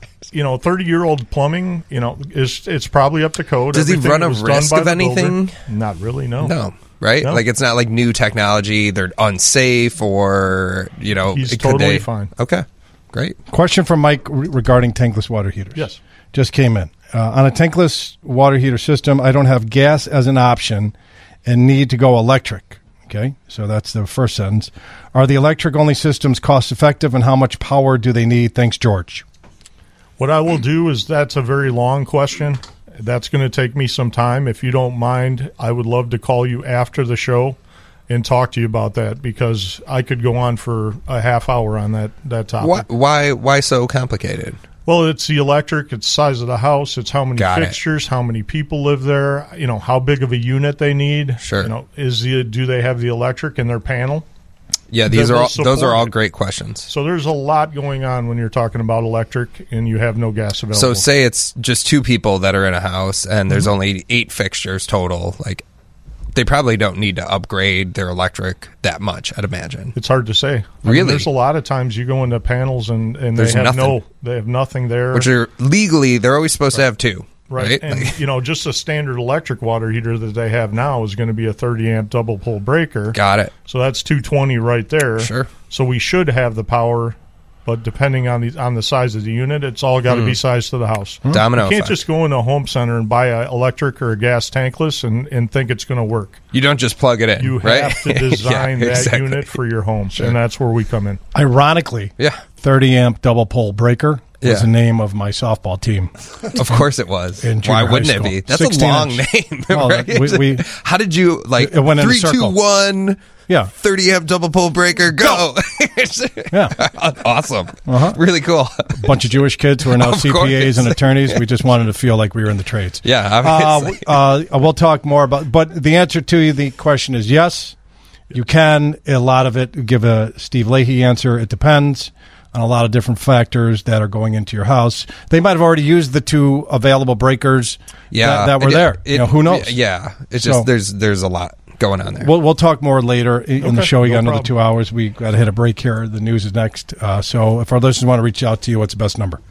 30-year-old plumbing, it's probably up to code. Does he run a risk of anything? Not really, no. No, right? No. Like, it's not like new technology, they're unsafe, or, He's totally fine. Okay, great. Question from Mike regarding tankless water heaters. Yes. Just came in. On a tankless water heater system, I don't have gas as an option and need to go electric. Okay, so that's the first sentence. Are the electric-only systems cost-effective, and how much power do they need? Thanks, George. What I will do is, that's a very long question. That's going to take me some time. If you don't mind, I would love to call you after the show and talk to you about that, because I could go on for a half hour on that topic. Why so complicated? Well, it's the electric, it's the size of the house, it's how many fixtures, how many people live there, how big of a unit they need. Sure. Do they have the electric in their panel? Yeah, those are all great questions. So there's a lot going on when you're talking about electric and you have no gas available. So say it's just 2 people that are in a house and there's only 8 fixtures total. Like, they probably don't need to upgrade their electric that much, I'd imagine. It's hard to say. Really? There's a lot of times you go into panels and they have nothing there. Which are legally, they're always supposed to have 2. Right. And, just a standard electric water heater that they have now is going to be a 30-amp double pole breaker. Got it. So that's 220 right there. Sure. So we should have the power, but depending on the size of the unit, it's all got to be sized to the house. Domino You can't effect. just go into a home center and buy an electric or a gas tankless and think it's going to work. You don't just plug it in, You right? have to design that unit for your home, and that's where we come in. Ironically, 30-amp double pole breaker was the name of my softball team. Of course it was. Why wouldn't it be? That's a long name, well, right? How did you, it went in 3, a circle. 2, 1, 30-amp double pole breaker, go! Awesome. Really cool. A bunch of Jewish kids who are now CPAs and attorneys. We just wanted to feel like we were in the trades. Yeah, obviously. We'll talk more about, but the answer to the question is yes, you can. A lot of it, give a Steve Leahy answer, it depends on a lot of different factors that are going into your house. They might have already used the 2 available breakers that were there. Who knows? Yeah, it's just there's a lot going on there. We'll talk more later in the show. We got another 2 hours. We got to hit a break here. The news is next. So if our listeners want to reach out to you, what's the best number?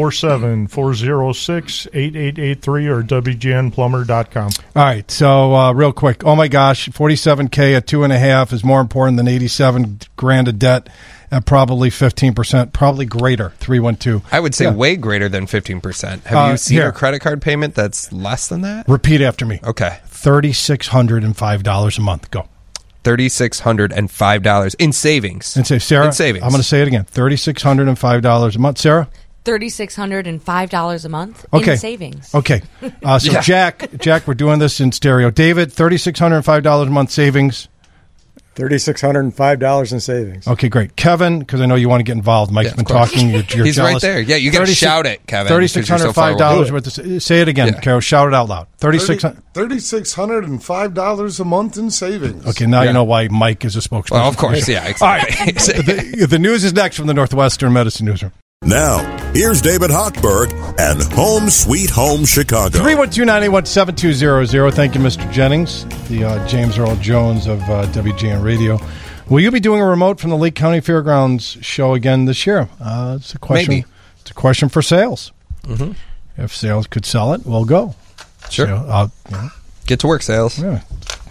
847-406-8883 or WGNplumber.com. All right. So real quick. Oh my gosh, $47K at 2.5 is more important than $87,000 of debt at probably 15%, probably greater. 312. I would say way greater than 15%. Have you seen a credit card payment that's less than that? Repeat after me. Okay. $3,605 a month. Go. $3,605 in savings. And say, Sarah, in savings. I'm going to say it again. $3,605 a month. Sarah? $3,605 a month in savings. Okay. So Jack, we're doing this in stereo. David, $3,605 a month savings. $3,605 in savings. Okay, great. Kevin, because I know you want to get involved. Mike's been talking. You're He's jealous. right there. Yeah, you got to shout it, Kevin. $3,605 worth of, say it again, Carol. Shout it out loud. $3,605 a month in savings. Okay, now you know why Mike is a spokesperson. Well, of course, yeah. Exactly. All right. The news is next from the Northwestern Medicine Newsroom. Now, here's David Hochberg and Home Sweet Home Chicago. 312-981-7200. Thank you, Mr. Jennings, the James Earl Jones of WGN Radio. Will you be doing a remote from the Lake County Fairgrounds show again this year? It's a question. Maybe. It's a question for sales. Mm-hmm. If sales could sell it, we'll go. Sure. So, Get to work, sales. Yeah.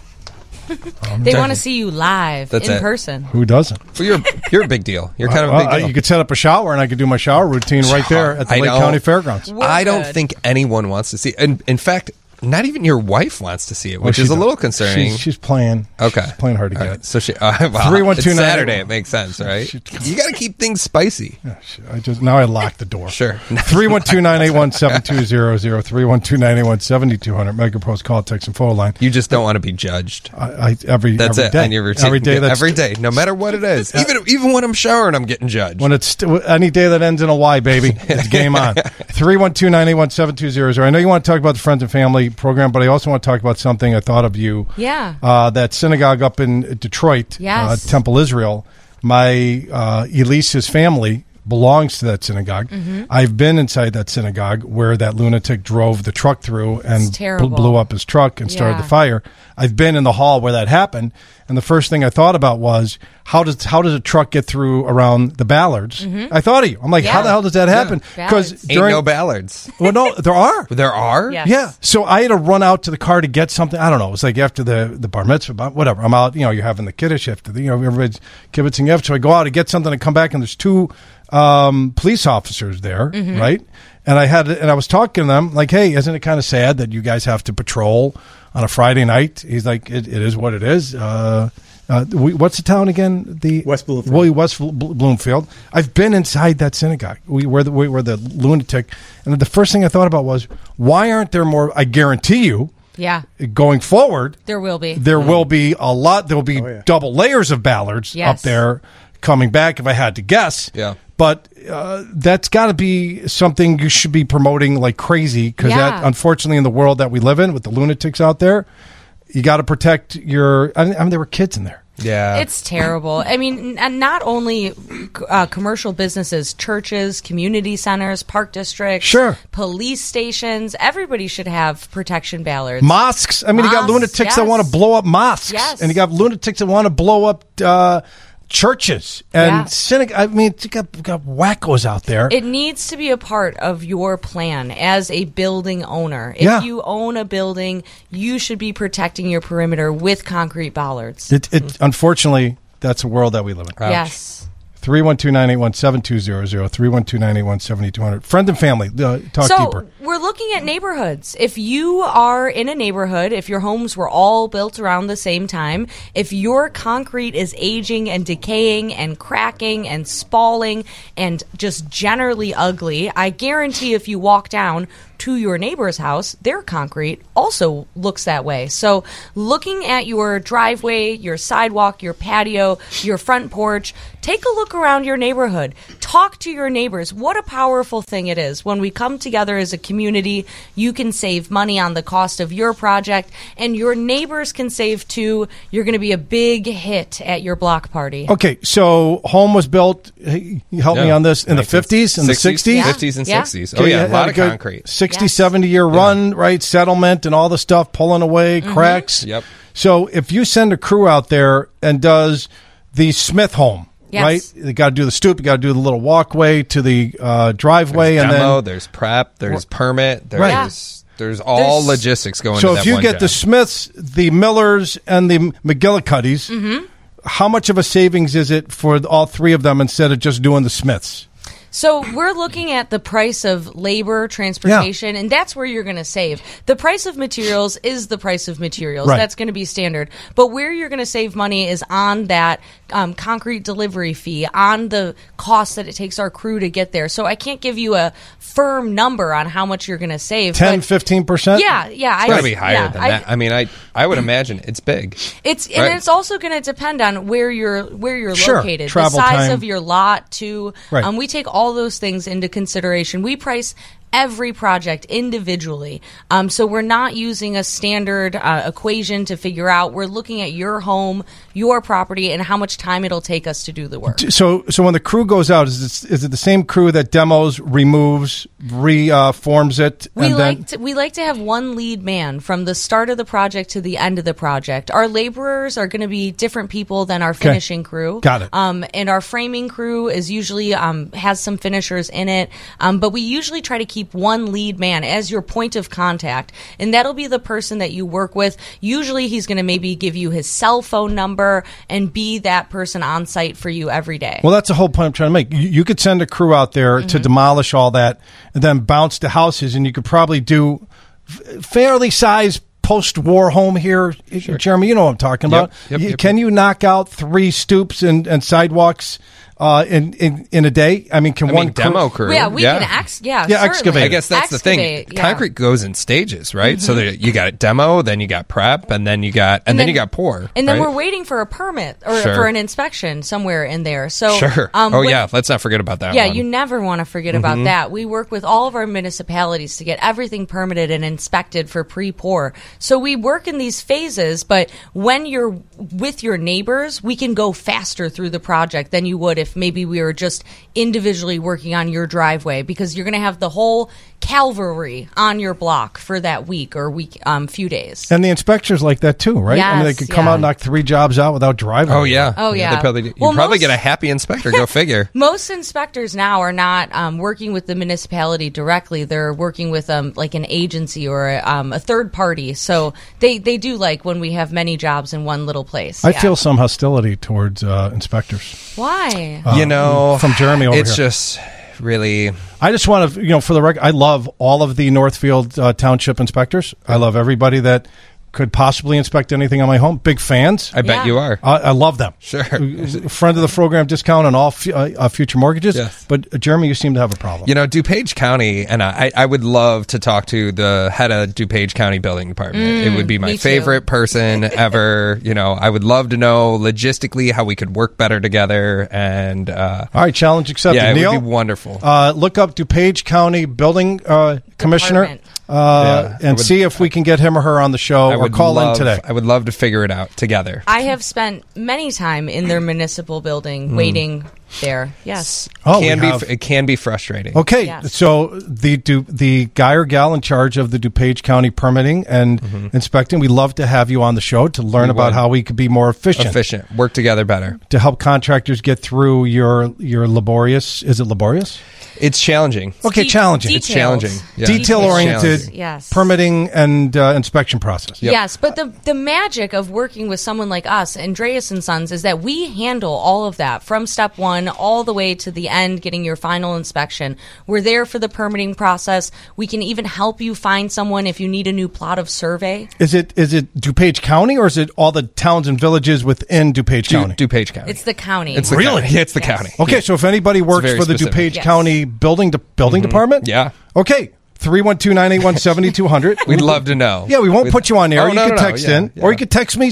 They want to see you live That's in it. person. Who doesn't? Well, you're a big deal. You're kind of a big deal. You could set up a shower, and I could do my shower routine right there at the Lake County Fairgrounds. I don't think anyone wants to see it. And in fact, not even your wife wants to see it, which she is a does. little concerning. She's playing. Okay. She's playing hard to All get. right. So she, 312 it's Saturday. It makes sense, right? You got to keep things spicy. Now I lock the door. Sure. 312-981-7200, 312-981-7200, MegaPro's call, text, and phone line. You just don't want to be judged. Every That's every it. day. On your routine. Every day. Every day, no matter what it is. Even when I'm showering, I'm getting judged. When it's any day that ends in a Y, baby, it's game on. 312-981-7200. I know you want to talk about the Friends and Family program, but I also want to talk about something I thought of you. Yeah. That synagogue up in Detroit, Yes. Temple Israel. My Elise's family belongs to that synagogue. Mhm. I've been inside that synagogue where that lunatic drove the truck through and terrible. blew up his truck and started Yeah. the fire. I've been in the hall where that happened, and the first thing I thought about was how does a truck get through around the Ballards? Mhm. I thought of you. I'm like, how Yeah. the hell does that happen? Ballards. Ain't no Ballards. Well, no, there are. There are? Yes. Yeah. So I had to run out to the car to get something. I don't know. It was like after the bar mitzvah, whatever. I'm out, you're having the kiddush after everybody's kibitzing after. So I go out to get something and come back, and there's two police officers there, Mhm. right? And I was talking to them like, hey, isn't it kind of sad that you guys have to patrol on a Friday night? He's like, it is what it is. What's the town again? The West Bloomfield. West Bloomfield. I've been inside that synagogue. We were the lunatic, and the first thing I thought about was, why aren't there more? I guarantee you, Yeah. going forward, There will be. there will be a lot. There will be double layers of Ballards Yes. up there coming back. If I had to guess, Yeah. But that's got to be something you should be promoting like crazy, because that, unfortunately, in the world that we live in with the lunatics out there, you got to protect your. I mean, there were kids in there. Yeah. It's terrible. I mean, and not only commercial businesses, churches, community centers, park districts, Sure. police stations, everybody should have protection ballards. Mosques. I mean, you got Mosques, lunatics that yes. want to blow up mosques, Yes. and you got lunatics that want to blow up churches and Yeah. synagogue. I mean, you got wackos out there. It needs to be a part of your plan as a building owner. If Yeah. you own a building, you should be protecting your perimeter with concrete bollards. It unfortunately, that's a world that we live in. Yes. 312-981-7200, 312-981-7200. Friend and family, talk So deeper. we're looking at neighborhoods. If you are in a neighborhood, if your homes were all built around the same time, if your concrete is aging and decaying and cracking and spalling and just generally ugly, I guarantee if you walk down to your neighbor's house, their concrete also looks that way. So looking at your driveway, your sidewalk, your patio, your front porch, take a look around your neighborhood. Talk to your neighbors. What a powerful thing it is. When we come together as a community, you can save money on the cost of your project, and your neighbors can save too. You're going to be a big hit at your block party. Okay, so home was built, help me on this, in the 50s and the 60s? Yeah. 50s and Yeah. 60s. Okay, Oh, yeah, you a lot had of good concrete. 60, 70-year run, right? Settlement and all the stuff pulling away, cracks. Yep. So if you send a crew out there and does the Smith home, Yes. right? You got to do the stoop, you got to do the little walkway to the driveway, There's and demo, then there's prep, there's permit, there's Right. there's all There's- logistics going so into if that you one get job. the Smiths, the Millers, and the McGillicuddies, Mm-hmm. how much of a savings is it for all three of them instead of just doing the Smiths? So we're looking at the price of labor, transportation, and that's where you're going to save. The price of materials is the price of materials. Right. That's going to be standard. But where you're going to save money is on that concrete delivery fee, on the cost that it takes our crew to get there. So I can't give you a firm number on how much you're going to save. 10, but 15%? Yeah. it's got to be higher yeah, than that. I mean, I would imagine it's big. It's Right. and it's also going to depend on where you're Sure. located, the Travel size time. of your lot too. Right. We take all those things into consideration. We price every project individually. So we're not using a standard equation to figure out. We're looking at your home, your property, and how much time it'll take us to do the work. So when the crew goes out, is it the same crew that demos, removes, reforms it? We like to have one lead man from the start of the project to the end of the project. Our laborers are going to be different people than our finishing crew. Got it. And our framing crew is usually has some finishers in it. But we usually try to keep one lead man as your point of contact, and that'll be the person that you work with. Usually he's going to maybe give you his cell phone number and be that person on site for you every day. Well, that's the whole point I'm trying to make. You could send a crew out there to demolish all that and then bounce to houses, and you could probably do fairly sized post-war home here. Sure. Jeremy, you know what I'm talking about. Yep. Can you knock out 3 stoops and sidewalks in a day? I mean, can one demo crew? Yeah, we can excavate. I guess that's the thing. Concrete goes in stages, right? So you got demo, then you got prep, and then you got then you got pour. And then we're waiting for a permit or for an inspection somewhere in there. So let's not forget about that. Yeah, one. you never want to forget about that. We work with all of our municipalities to get everything permitted and inspected for pre-pour. So we work in these phases, but when you're with your neighbors, we can go faster through the project than you would if maybe we were just individually working on your driveway, because you're going to have the whole cavalry on your block for that week or few days. And the inspectors like that too, right? Yes, I mean, they could come out and knock 3 jobs out without driving. Oh yeah. They probably you probably get a happy inspector. Go figure. Most inspectors now are not working with the municipality directly. They're working with like an agency or a third party. So they do like when we have many jobs in one little place. I feel some hostility towards inspectors. Why? From Jeremy over here. It's just really. I just want to, for the record, I love all of the Northfield Township inspectors. I love everybody that could possibly inspect anything on my home. Big fans. I bet you are. I love them. Sure. Friend of the program discount on all future mortgages. Yes. But Jeremy, you seem to have a problem. DuPage County, and I would love to talk to the head of DuPage County Building Department. It would be my favorite person ever. I would love to know logistically how we could work better together. And all right, challenge accepted. Yeah, Neil, it would be wonderful. Look up DuPage County Building Commissioner. And see if we can get him or her on the show or call in today. I would love to figure it out together. I have spent many time in their municipal building waiting there. Yes. It can be frustrating. Okay, yes. So the guy or gal in charge of the DuPage County permitting and inspecting, we'd love to have you on the show to learn about how we could be more efficient. Work together better. To help contractors get through your laborious, is it laborious? It's challenging. Okay, challenging. It's challenging. Yeah. Detail-oriented permitting and inspection process. Yep. Yes, but the magic of working with someone like us, Andreas & Sons, is that we handle all of that from step 1 all the way to the end, getting your final inspection. We're there for the permitting process. We can even help you find someone if you need a new plot of survey. Is it DuPage County, or is it all the towns and villages within DuPage County? DuPage County. It's the county. It's the county. Yeah, it's the county. Okay, so if anybody works for the DuPage County building department? Yeah. Okay. 312-981-7200. We'd love to know. Yeah, we won't put you on air. You can text in. Or you can text me,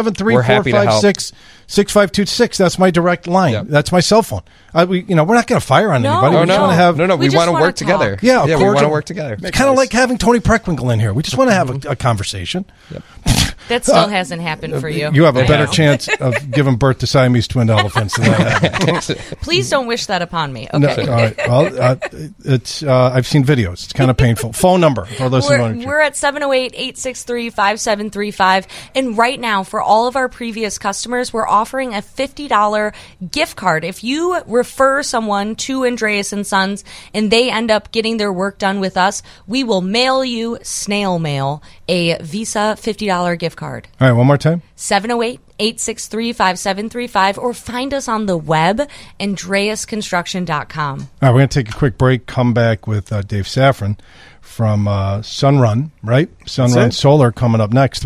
773-456-6526. That's my direct line. Yep. That's my cell phone. We're not going to fire on anybody. We want to work together. Yeah, we want to work together. It's kind of like having Tony Preckwinkle in here. We just want to have a conversation. Yep. That still hasn't happened for you. You have a better chance of giving birth to Siamese twin elephants than I have. Please don't wish that upon me. Okay. No, all right. Well, it's I've seen videos. It's kind of painful. Phone number for those who want to. We're at 708-863-5735. And right now, for all of our previous customers, we're offering a $50 gift card. If you refer someone to Andreas & Sons and they end up getting their work done with us, we will mail you, snail mail, a Visa $50 gift card. All right, one more time. 708-863-5735, or find us on the web, AndreasConstruction.com. All right, we're going to take a quick break, come back with Dave Safran from Sunrun, right? Sunrun Solar coming up next.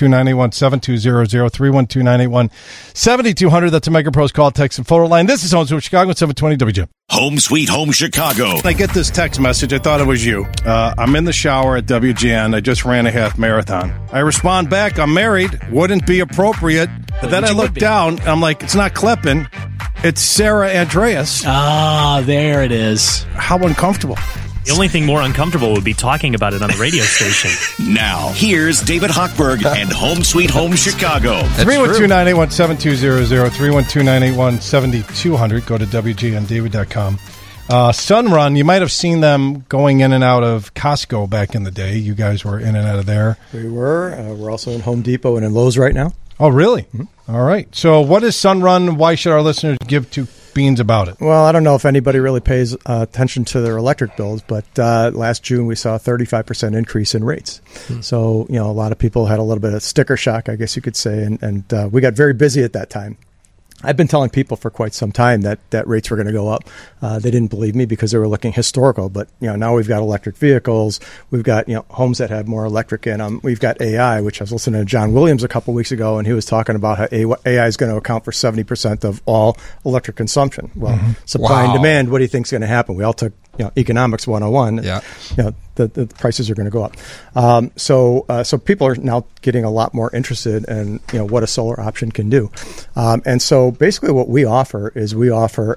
312-981-7200, 312-981-7200. That's a MegaPros call, text, and photo line. This is Home Sweet Chicago at 720 WJM. Home Sweet Home Chicago. I get this text message. I thought it was you. I'm in the shower at WGN. I just ran a half marathon. I respond back, I'm married. Wouldn't be appropriate. But then I look down, and I'm like, it's not Kleppen. It's Sarah Andreas. Ah, there it is. How uncomfortable. The only thing more uncomfortable would be talking about it on the radio station. Now, here's David Hochberg and Home Sweet Home Chicago. 312-981-7200, 312-981-7200. Go to WGNDavid.com. Sunrun, you might have seen them going in and out of Costco back in the day. You guys were in and out of there. We were. We're also in Home Depot and in Lowe's right now. Oh, really? Mm-hmm. All right. So what is Sunrun? Why should our listeners give two beans about it? Well, I don't know if anybody really pays attention to their electric bills, but last June we saw a 35% increase in rates. So, a lot of people had a little bit of sticker shock, I guess you could say, and we got very busy at that time. I've been telling people for quite some time that rates were going to go up. They didn't believe me because they were looking historical. But now we've got electric vehicles. We've got homes that have more electric in them. We've got AI, which I was listening to John Williams a couple weeks ago, and he was talking about how AI is going to account for 70% of all electric consumption. Well, supply and demand. What do you think is going to happen? We all took economics 101. Yeah. The prices are going to go up. So people are now getting a lot more interested in what a solar option can do. And so basically what we offer is a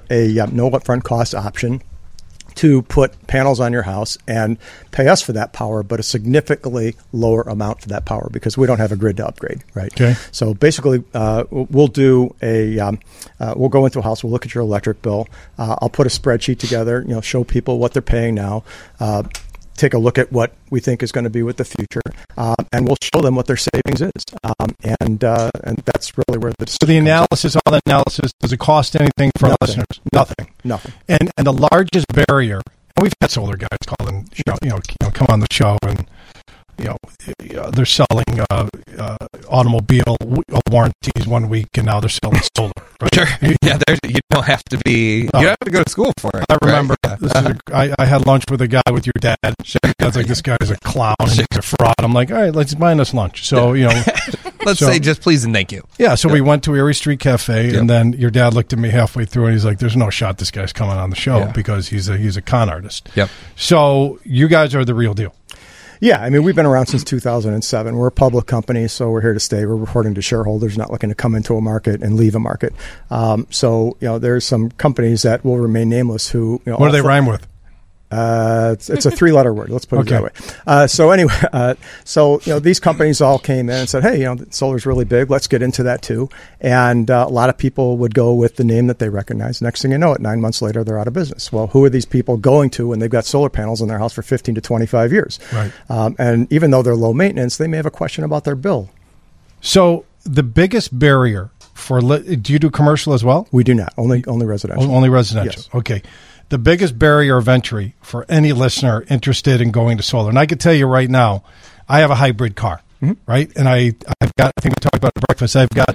no upfront cost option to put panels on your house and pay us for that power, but a significantly lower amount for that power because we don't have a grid to upgrade, right? Okay. So basically, we'll do we'll go into a house, we'll look at your electric bill. I'll put a spreadsheet together, show people what they're paying now, take a look at what we think is going to be with the future, and we'll show them what their savings is. And that's really where the analysis, all the analysis, does it cost anything for listeners? Nothing. And the largest barrier, and we've had solar guys call and come on the show and they're selling automobile warranties 1 week, and now they're selling solar. Right? Sure. Yeah, you don't have to be. You don't have to go to school for it. I remember. Right? I had lunch with a guy with your dad. I was like, this guy's a clown. And he's a fraud. I'm like, all right, let's buy us lunch. So let's say just please and thank you. Yeah. So we went to Erie Street Cafe, and then your dad looked at me halfway through, and he's like, "There's no shot this guy's coming on the show because he's a con artist." Yep. So you guys are the real deal. Yeah, I mean, we've been around since 2007. We're a public company, so we're here to stay. We're reporting to shareholders, not looking to come into a market and leave a market. So there's some companies that will remain nameless who... what do they rhyme with? It's a three-letter word. Let's put it that way. So anyway, these companies all came in and said, "Hey, solar's really big. Let's get into that too." And a lot of people would go with the name that they recognize. Next thing you know, 9 months later, they're out of business. Well, who are these people going to when they've got solar panels in their house for 15 to 25 years? Right. And even though they're low maintenance, they may have a question about their bill. So the biggest barrier for do you do commercial as well? We do not. Only residential. Only residential. Yes. Okay. The biggest barrier of entry for any listener interested in going to solar, and I can tell you right now, I have a hybrid car, right? And I've got, I think we talked about at breakfast, I've got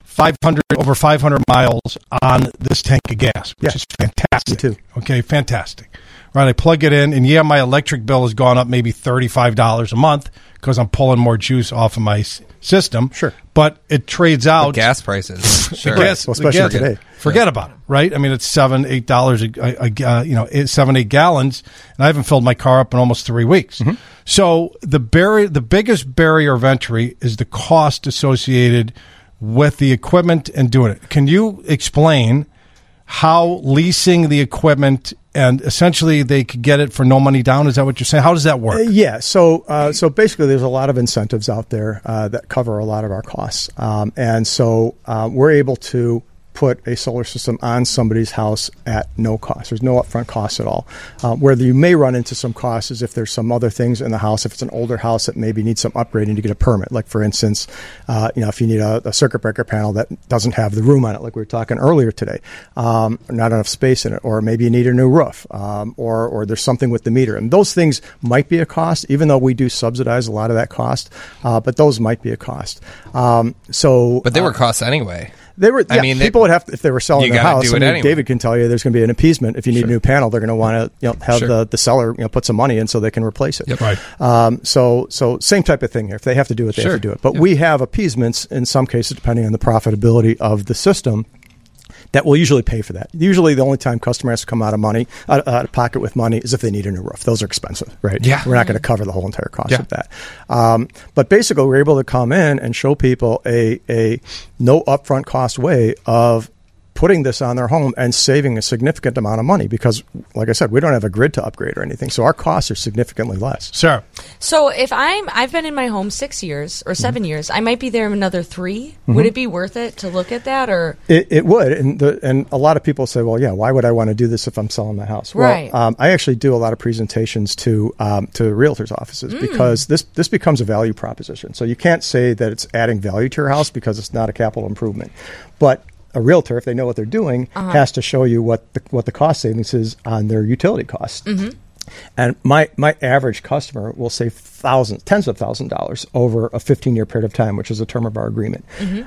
over 500 miles on this tank of gas, which is fantastic. Me too. Okay, fantastic. Right, I plug it in, and my electric bill has gone up maybe $35 a month because I'm pulling more juice off of my system. Sure. But it trades out. The gas prices. Sure. Especially today. Forget about it, right? I mean, it's $7-8 7-8 gallons, and I haven't filled my car up in almost 3 weeks. So the biggest barrier of entry is the cost associated with the equipment and doing it. Can you explain how leasing the equipment and essentially they could get it for no money down? Is that what you're saying? How does that work? Yeah. So basically there's a lot of incentives out there that cover a lot of our costs. And so we're able to put a solar system on somebody's house at no cost. There's no upfront costs at all. Where you may run into some costs is if there's some other things in the house. If it's an older house that maybe needs some upgrading to get a permit. Like, for instance, if you need a circuit breaker panel that doesn't have the room on it, like we were talking earlier today, not enough space in it, or maybe you need a new roof, or there's something with the meter. And those things might be a cost, even though we do subsidize a lot of that cost, but those might be a cost. But they were costs anyway. They were. Yeah, people would have to, if they were selling their house. Anyway. David can tell you there's going to be an appeasement if you need a new panel. They're going to want to have the seller put some money in so they can replace it. Yep. Right. So same type of thing here. If they have to do it, they have to do it. But we have appeasements in some cases depending on the profitability of the system that will usually pay for that. Usually the only time customer has to come out of pocket with money is if they need a new roof. Those are expensive, right? Yeah. We're not going to cover the whole entire cost of that. But basically we're able to come in and show people a no upfront cost way of putting this on their home and saving a significant amount of money because, like I said, we don't have a grid to upgrade or anything, so our costs are significantly less. Sure. So if I've been in my home 6 years or 7 years, I might be there another 3. Would it be worth it to look at that, or it would? And a lot of people say, well, yeah, why would I want to do this if I'm selling my house? Right. Well, I actually do a lot of presentations to realtors' offices because this becomes a value proposition. So you can't say that it's adding value to your house because it's not a capital improvement, but a realtor, if they know what they're doing, has to show you what the cost savings is on their utility costs. And my average customer will save tens of thousands of dollars over a 15-year period of time, which is the term of our agreement.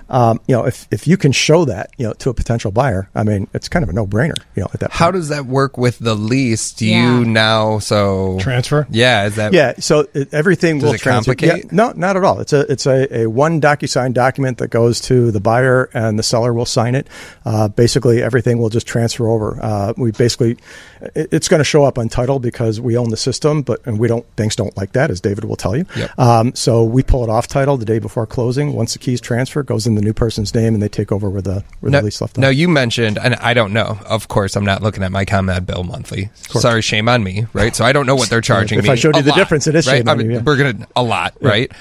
If you can show that, to a potential buyer, I mean, it's kind of a no-brainer, at that point. How does that work with the lease? Do you now transfer? Yeah, is that? Yeah, so everything will transfer. Complicate? Yeah, no, not at all. It's a one DocuSign document that goes to the buyer, and the seller will sign it. Basically, everything will just transfer over. It's going to show up on title because we own the system, banks don't like that, as David will tell you. Yep. So we pull it off title the day before closing. Once the keys transfer, it goes in the new person's name, and they take over where the lease left off. Now, you mentioned, and I don't know, of course, I'm not looking at my ComEd bill monthly. Sorry, shame on me, right? So I don't know what they're charging me. If I showed you the difference, it is shame on you. Yeah. We're going to, a lot, right?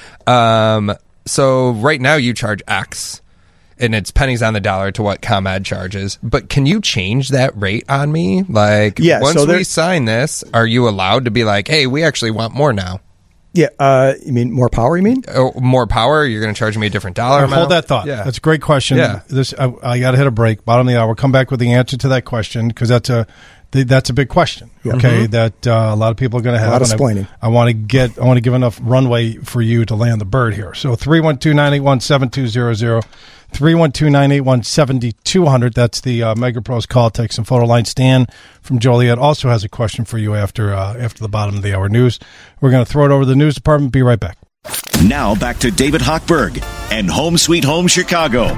So right now you charge X. And it's pennies on the dollar to what ComEd charges. But can you change that rate on me? Like, once we sign this, are you allowed to be like, hey, we actually want more now? Yeah. You mean more power, you mean? Oh, more power? You're going to charge me a different dollar amount? Hold that thought. Yeah. That's a great question. Yeah. I got to hit a break. Bottom of the hour. We'll come back with the answer to that question because that's a big question. Yeah. Okay, that a lot of people are going to have. A lot of explaining. I want to give enough runway for you to land the bird here. So 312-981-7200. 312-981-7200. That's the MegaPros call, text, and photo line. Stan from Joliet also has a question for you after the bottom of the hour news. We're going to throw it over to the news department. Be right back. Now back to David Hochberg and Home Sweet Home Chicago.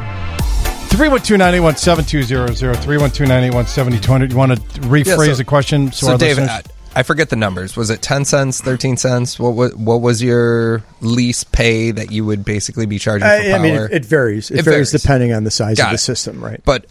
312-981-7200. 312-981-7200. You want to rephrase the question? So David, I forget the numbers. Was it 10 cents, 13 cents? What was your lease pay that you would basically be charging for power? I mean, it varies. It varies depending on the size of the system, right? But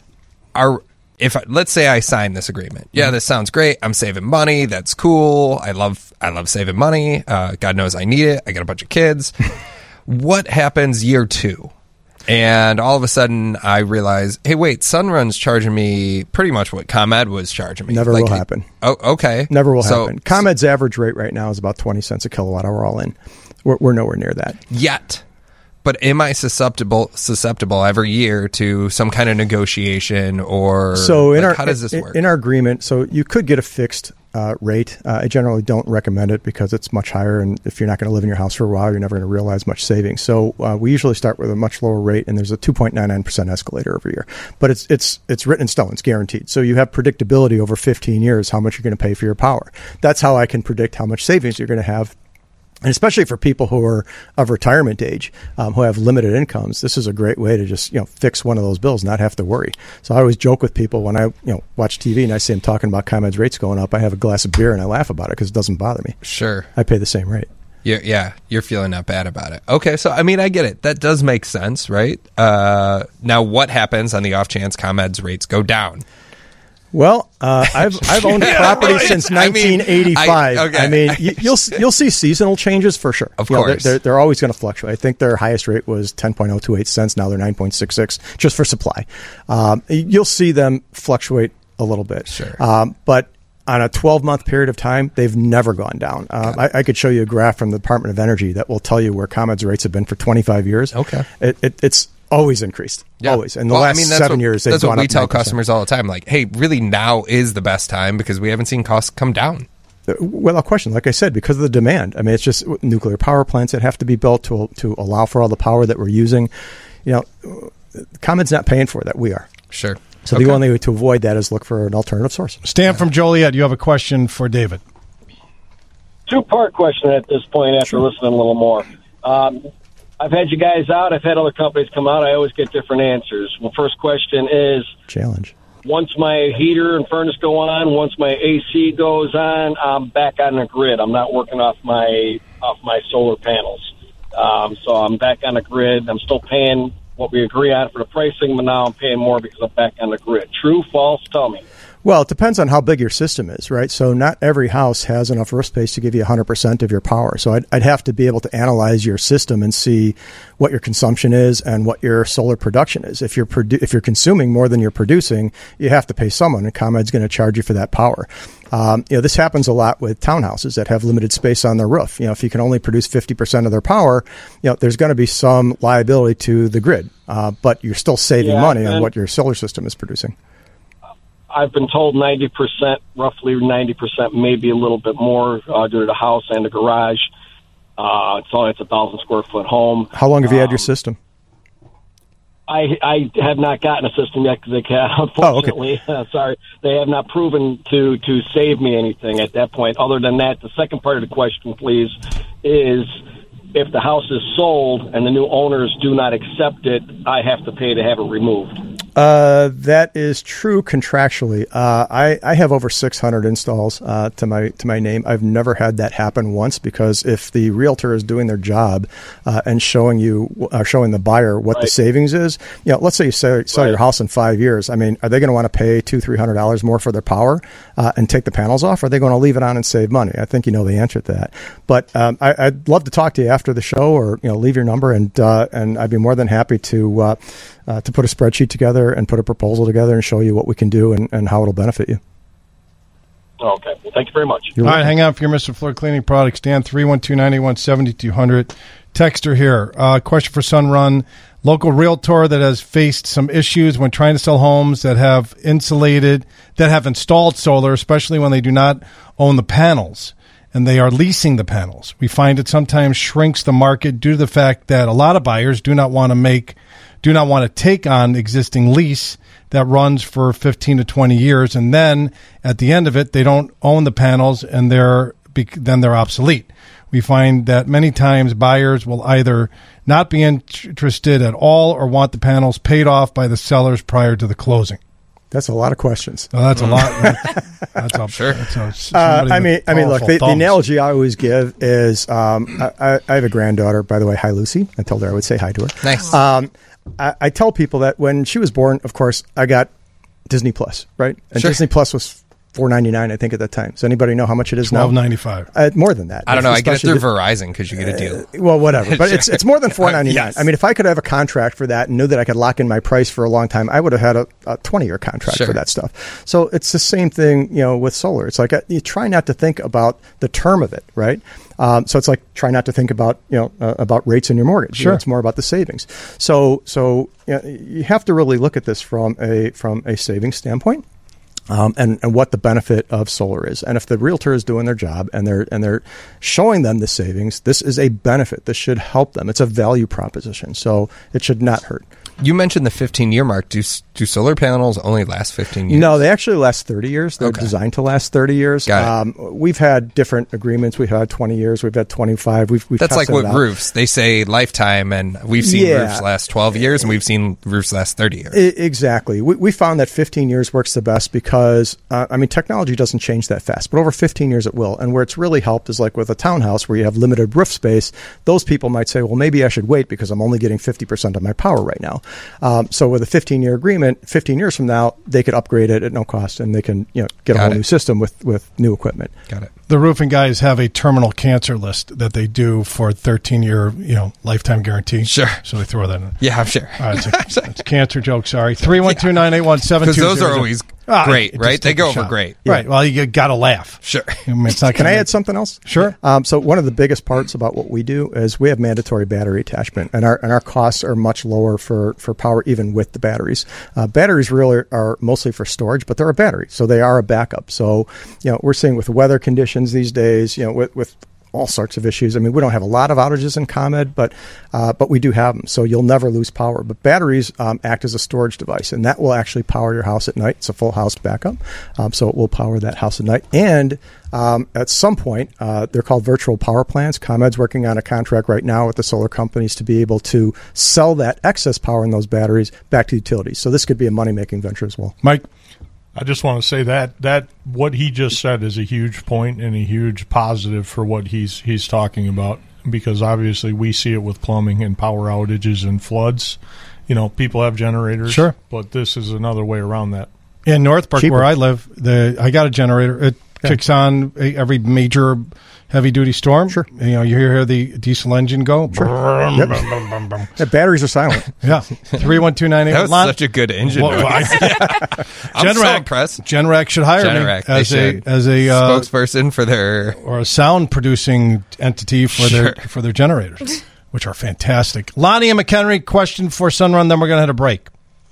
let's say I sign this agreement. Yeah, this sounds great. I'm saving money. That's cool. I love saving money. God knows I need it. I got a bunch of kids. What happens year 2? And all of a sudden, I realize, hey, wait, Sunrun's charging me pretty much what ComEd was charging me. Never will happen. Oh, okay. Never will happen. ComEd's average rate right now is about 20 cents a kilowatt hour all in. We're nowhere near that. Yet. But am I susceptible every year to some kind of negotiation or how does this work? In our agreement, so you could get a fixed rate. I generally don't recommend it because it's much higher, and if you're not going to live in your house for a while, you're never going to realize much savings. So we usually start with a much lower rate, and there's a 2.99% escalator every year. But it's written in stone. It's guaranteed. So you have predictability over 15 years how much you're going to pay for your power. That's how I can predict how much savings you're going to have. And especially for people who are of retirement age, who have limited incomes, this is a great way to just, fix one of those bills, not have to worry. So I always joke with people when I, watch TV and I see them talking about ComEd's rates going up, I have a glass of beer and I laugh about it because it doesn't bother me. Sure. I pay the same rate. Yeah, you're feeling not bad about it. Okay, so I mean, I get it. That does make sense, right? Now, what happens on the off chance ComEd's rates go down? Well, I've owned property since 1985. I mean, you'll see seasonal changes for sure. Of course, they're always going to fluctuate. I think their highest rate was 10.028 cents. Now they're 9.66 just for supply. You'll see them fluctuate a little bit. Sure, but on a 12-month period of time, they've never gone down. I could show you a graph from the Department of Energy that will tell you where ComEd's rates have been for 25 years. Okay, it's always increased. Yeah. Always. In the last 7 years, they've gone up. That's what we tell customers all the time. Like, hey, really now is the best time because we haven't seen costs come down. Without question, like I said, because of the demand. I mean, it's just nuclear power plants that have to be built to allow for all the power that we're using. ComEd's not paying for that. We are. Sure. So the only way to avoid that is look for an alternative source. Stan from Joliet, you have a question for David. Two-part question at this point after listening a little more. I've had you guys out. I've had other companies come out. I always get different answers. Well, first question is... Challenge. Once my heater and furnace go on, once my AC goes on, I'm back on the grid. I'm not working off my solar panels. So I'm back on the grid. I'm still paying what we agree on for the pricing, but now I'm paying more because I'm back on the grid. True, false? Tell me. Well, it depends on how big your system is, right? So not every house has enough roof space to give you 100% of your power. So I'd have to be able to analyze your system and see what your consumption is and what your solar production is. If you're consuming more than you're producing, you have to pay someone, and ComEd's going to charge you for that power. This happens a lot with townhouses that have limited space on their roof. If you can only produce 50% of their power, there's going to be some liability to the grid, but you're still saving money on what your solar system is producing. I've been told 90%, roughly 90%, maybe a little bit more due to the house and the garage. It's 1,000 square foot home. How long have you had your system? I have not gotten a system yet because they can't, unfortunately. Oh, okay. Sorry, they have not proven to save me anything at that point. Other than that, the second part of the question, please, is if the house is sold and the new owners do not accept it, I have to pay to have it removed. That is true contractually. I have over 600 installs to my name. I've never had that happen once, because if the realtor is doing their job and showing the buyer what the savings is, let's say you sell your house in 5 years. I mean, are they going to want to pay $200-$300 more for their power and take the panels off? Or are they going to leave it on and save money? I think you know the answer to that. But I'd love to talk to you after the show, or leave your number, and I'd be more than happy to put a spreadsheet together and put a proposal together and show you what we can do and how it'll benefit you. Okay. Well, thank you very much. All right, hang on for your Mr. Floor Cleaning Products. Dan, 312-981-7200. Texter here. Question for Sunrun. Local realtor that has faced some issues when trying to sell homes that have installed solar, especially when they do not own the panels and they are leasing the panels. We find it sometimes shrinks the market due to the fact that a lot of buyers do not want to take on existing lease that runs for 15 to 20 years, and then at the end of it, they don't own the panels, and then they're obsolete. We find that many times buyers will either not be interested at all or want the panels paid off by the sellers prior to the closing. That's a lot of questions. Oh, that's a lot. That's sure. I mean, look, the analogy I always give is I have a granddaughter, by the way. Hi, Lucy. I told her I would say hi to her. Nice. I tell people that when she was born, of course, I got Disney Plus, right? And Sure. Disney Plus was $4.99, I think, at that time. Does anybody know how much it is now? $12.95. More than that. I don't know. I get it through Verizon because you get a deal. Well, whatever. But it's more than $4.99. Yes. I mean, if I could have a contract for that and knew that I could lock in my price for a long time, I would have had a 20-year contract for that stuff. So it's the same thing, with solar. It's like you try not to think about the term of it, right? So it's like try not to think about about rates in your mortgage. Sure. It's more about the savings. So you have to really look at this from a savings standpoint. And what the benefit of solar is. And if the realtor is doing their job and they're showing them the savings, this is a benefit. This should help them. It's a value proposition. So it should not hurt. You mentioned the 15-year mark. Do solar panels only last 15 years? No, they actually last 30 years. They're designed to last 30 years. Got it. We've had different agreements. We've had 20 years. We've had 25. We've That's like with roofs. They say lifetime, and we've seen roofs last 12 years, and we've seen roofs last 30 years. Exactly. We found that 15 years works the best because, technology doesn't change that fast. But over 15 years it will. And where it's really helped is like with a townhouse where you have limited roof space. Those people might say, well, maybe I should wait because I'm only getting 50% of my power right now. So with a 15-year agreement, 15 years from now, they could upgrade it at no cost, and they can get a whole new system with new equipment. Got it. The roofing guys have a terminal cancer list that they do for a 13-year lifetime guarantee. Sure. So they throw that in. Yeah, I'm sure. All right, it's a cancer joke. Sorry. 312-981-7200. Because those are always great, right? They go over great. Yeah. Right. Well, you got to laugh. Sure. It's not Can I add something else? Sure. So one of the biggest parts about what we do is we have mandatory battery attachment, and our costs are much lower for power even with the batteries. Batteries really are mostly for storage, but they're a battery, so they are a backup. So we're seeing with weather conditions these days, with all sorts of issues. I mean, we don't have a lot of outages in ComEd, but we do have them. So you'll never lose power. But batteries act as a storage device, and that will actually power your house at night. It's a full house backup. So it will power that house at night. And at some point, they're called virtual power plants. ComEd's working on a contract right now with the solar companies to be able to sell that excess power in those batteries back to utilities. So this could be a money-making venture as well. Mike? I just want to say that what he just said is a huge point and a huge positive for what he's talking about, because obviously we see it with plumbing and power outages and floods. people have generators. Sure. But this is another way around that. In Northbrook, Cheaper. where I live, I got a generator. It kicks on every major heavy-duty storm. Sure. You hear the diesel engine go. Sure. The batteries are silent. Yeah. 31298. That was such a good engine. I'm so impressed. Generac should hire Generac, me as a spokesperson for their or a sound producing entity for their generators, which are fantastic. Lonnie and McHenry, question for Sunrun. Then we're going to hit a break.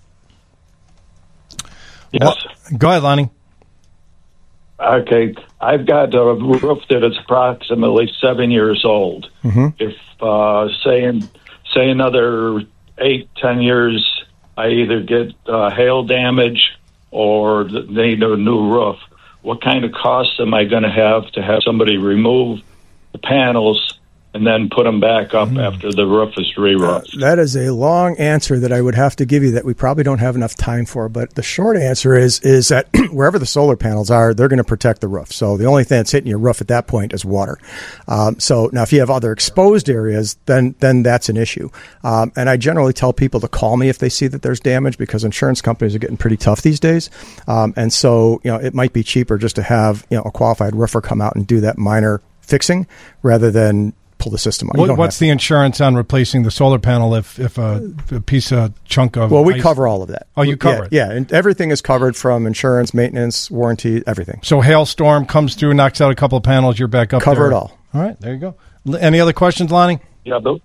Yes. Go ahead, Lonnie. Okay, I've got a roof that is approximately 7 years old. Mm-hmm. If say another 8-10 years, I either get hail damage or need a new roof. What kind of costs am I going to have somebody remove the panels and then put them back up after the roof is re-roofed? That is a long answer that I would have to give you that we probably don't have enough time for. But the short answer is that wherever the solar panels are, they're going to protect the roof. So the only thing that's hitting your roof at that point is water. So now if you have other exposed areas, then that's an issue. And I generally tell people to call me if they see that there's damage, because insurance companies are getting pretty tough these days. And so, it might be cheaper just to have, a qualified roofer come out and do that minor fixing rather than pull the system out. What's the insurance on replacing the solar panel if a piece of chunk of Well, we ice? cover all of that. Oh, you cover it? Yeah, and everything is covered from insurance, maintenance, warranty, everything. So hailstorm comes through, knocks out a couple of panels, you're back up Cover there. it all. All right, there you go. Any other questions, Lonnie? Yeah, the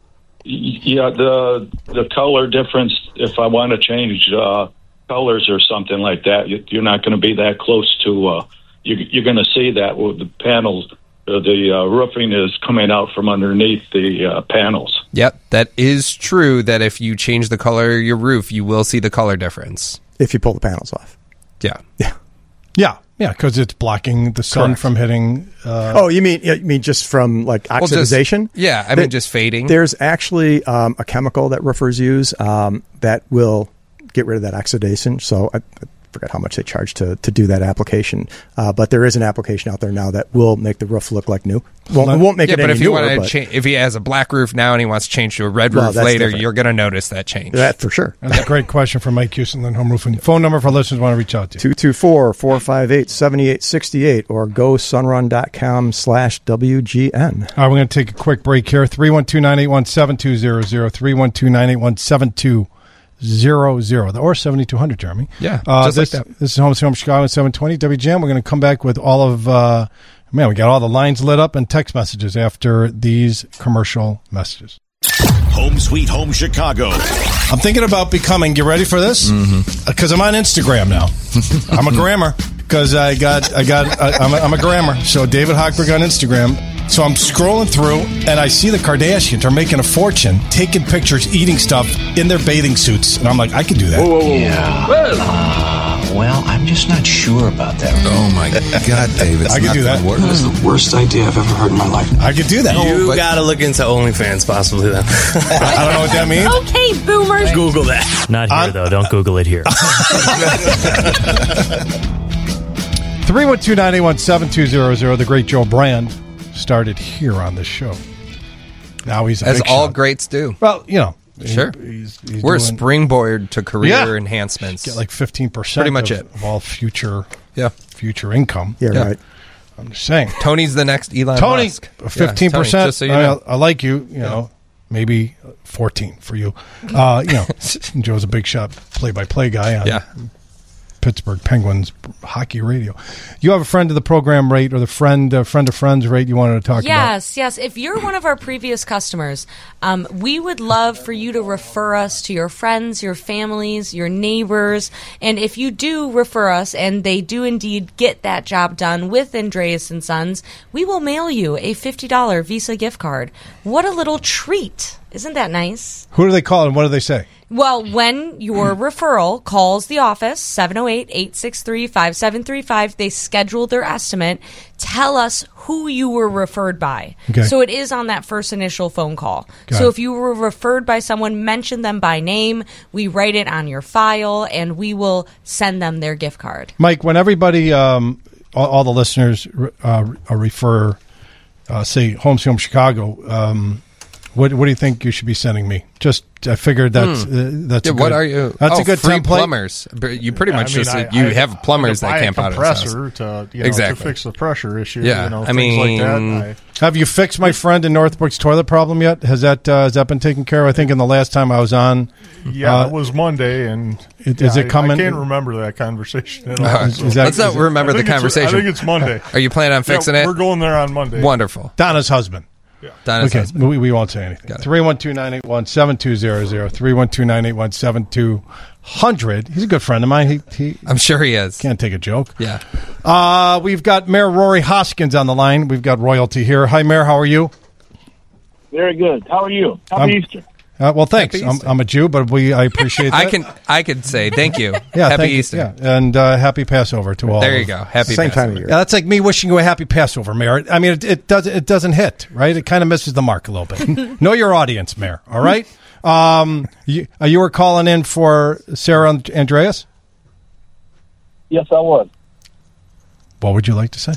color difference, if I want to change colors or something like that, you're not going to be that close to, you're going to see that with the panels. The roofing is coming out from underneath the panels. Yep, that is true, that if you change the color of your roof, you will see the color difference. If you pull the panels off. Yeah. Yeah, because it's blocking the sun from hitting... you mean just from oxidization? Just fading. There's actually a chemical that roofers use that will get rid of that oxidation. So I forget how much they charge to do that application, but there is an application out there now that will make the roof look like new. It won't make it any if newer. If he has a black roof now and he wants to change to a red roof later, different. You're going to notice that change. That for sure. That's a great question from Mike Houston, Lynn Home Roofing. Phone number for listeners want to reach out to. 224-458-7868 or go sunrun.com/WGN. All right, we're going to take a quick break here. 312-981-7200, 312-981-7200. 00 or 7200, Jeremy. Yeah, just like that. This is Home Sweet Home Chicago 720 WJM. We're going to come back with all of we got all the lines lit up and text messages after these commercial messages. Home Sweet Home Chicago. I'm thinking about becoming, you ready for this? Because I'm on Instagram now. I'm a grammer because I'm a grammer. So David Hochberg on Instagram. So I'm scrolling through, and I see the Kardashians are making a fortune taking pictures, eating stuff in their bathing suits. And I'm like, I could do that. Whoa. Yeah. Well, I'm just not sure about that. Oh, my God, David. I could do that. That is the worst idea I've ever heard in my life. I could do that. You got to look into OnlyFans possibly then. I don't know what that means. Okay, boomers. Google that. Not here, though. Don't Google it here. 312-981-7200. The great Joe Brand started here on the show. Now he's as all greats do. Well, sure. He's we're doing, springboard to career enhancements. Get like 15%. Pretty much of all future income. Yeah, right. I'm just saying. Tony's the next Elon Musk. 15%. Tony, just so you know. I like you. Maybe 14 for you. Joe's a big shot play-by-play guy on Pittsburgh Penguins hockey radio. You have a friend of the program rate or the friend of friends rate you wanted to talk about? Yes. If you're one of our previous customers, we would love for you to refer us to your friends, your families, your neighbors. And if you do refer us and they do indeed get that job done with Andreas & Sons, we will mail you a $50 Visa gift card. What a little treat. Isn't that nice? Who do they call and what do they say? Well, when your referral calls the office, 708-863-5735, they schedule their estimate, tell us who you were referred by. Okay. So it is on that first initial phone call. So if you were referred by someone, mention them by name, we write it on your file, and we will send them their gift card. Mike, when everybody, all the listeners refer, say, Home Sweet Home Chicago, What do you think you should be sending me? Just I figured that's a what good, are you? That's a good free template. Plumbers. You pretty much have plumbers that camp out at his house. To fix the pressure issue. Yeah, things like that. Have you fixed my friend in Northbrook's toilet problem yet? Has that been taken care of? I think in the last time I was on. Yeah, it was Monday, and is it coming? I can't remember that conversation at all. Let's not remember the conversation. I think it's Monday. Are you planning on fixing it? We're going there on Monday. Wonderful. Donna's husband. Yeah. Donna's husband. We won't say anything. 312-981-7200. 312-981-7200. He's a good friend of mine. I'm sure he is. Can't take a joke. Yeah. We've got Mayor Rory Hoskins on the line. We've got royalty here. Hi, Mayor. How are you? Very good. How are you? Happy Easter. Well, thanks. I'm a Jew, but I appreciate that. I can say thank you. Yeah, happy Easter. Yeah, and happy Passover to all. There you go. Happy same Passover. time of year. Yeah, that's like me wishing you a happy Passover, Mayor. I mean, it doesn't hit, right? It kind of misses the mark a little bit. Know your audience, Mayor. All right. You were calling in for Sarah Andreas? Yes, I was. What would you like to say?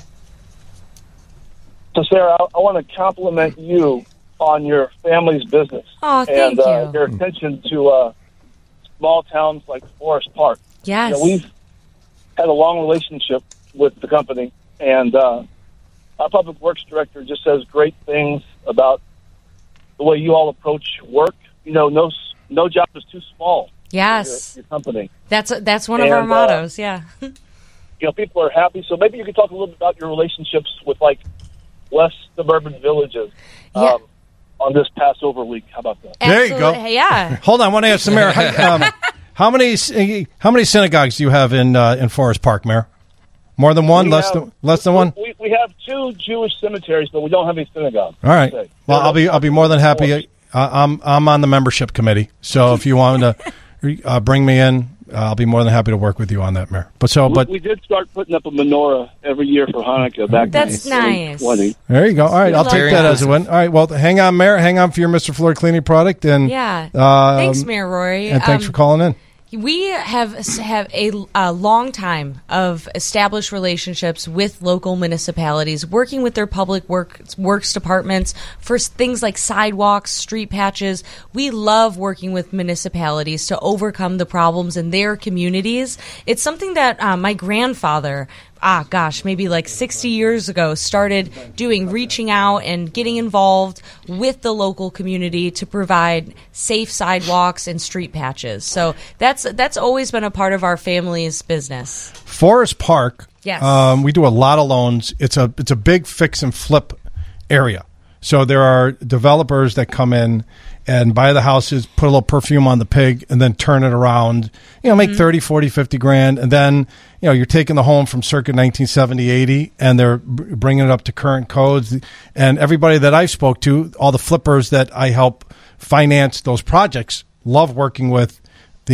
So, Sarah, I want to compliment you on your family's business. Oh, thank you. Your attention to small towns like Forest Park. Yes. We've had a long relationship with the company, and our public works director just says great things about the way you all approach work. No job is too small. Yes. For your company. That's one of our mottos. Yeah. People are happy. So maybe you could talk a little bit about your relationships with less suburban villages. Yeah. On this Passover week. How about that? There you go. Yeah. Hold on, I want to ask the mayor. How many synagogues do you have in Forest Park, Mayor? More than one? Less than one? We have 2 Jewish cemeteries, but we don't have any synagogues. All right. Well, I'll be more than happy. I'm on the membership committee, so if you want to bring me in, I'll be more than happy to work with you on that, Mayor. But we did start putting up a menorah every year for Hanukkah back That's in nice. 2020. There you go. All right, I'll take that as a win. All right, well, hang on, Mayor. Hang on for your Mr. Floor cleaning product. And thanks, Mayor Rory. And thanks for calling in. We have a long time of established relationships with local municipalities, working with their public works departments for things like sidewalks, street patches. We love working with municipalities to overcome the problems in their communities. It's something that my grandfather, maybe 60 years ago, started doing, reaching out and getting involved with the local community to provide safe sidewalks and street patches. So that's always been a part of our family's business. Forest Park. Yes. We do a lot of loans. It's a big fix and flip area. So there are developers that come in and buy the houses, put a little perfume on the pig, and then turn it around, make 30, 40, 50 grand. And then, you're taking the home from circa 1970, 80, and they're bringing it up to current codes. And everybody that I spoke to, all the flippers that I help finance those projects, love working with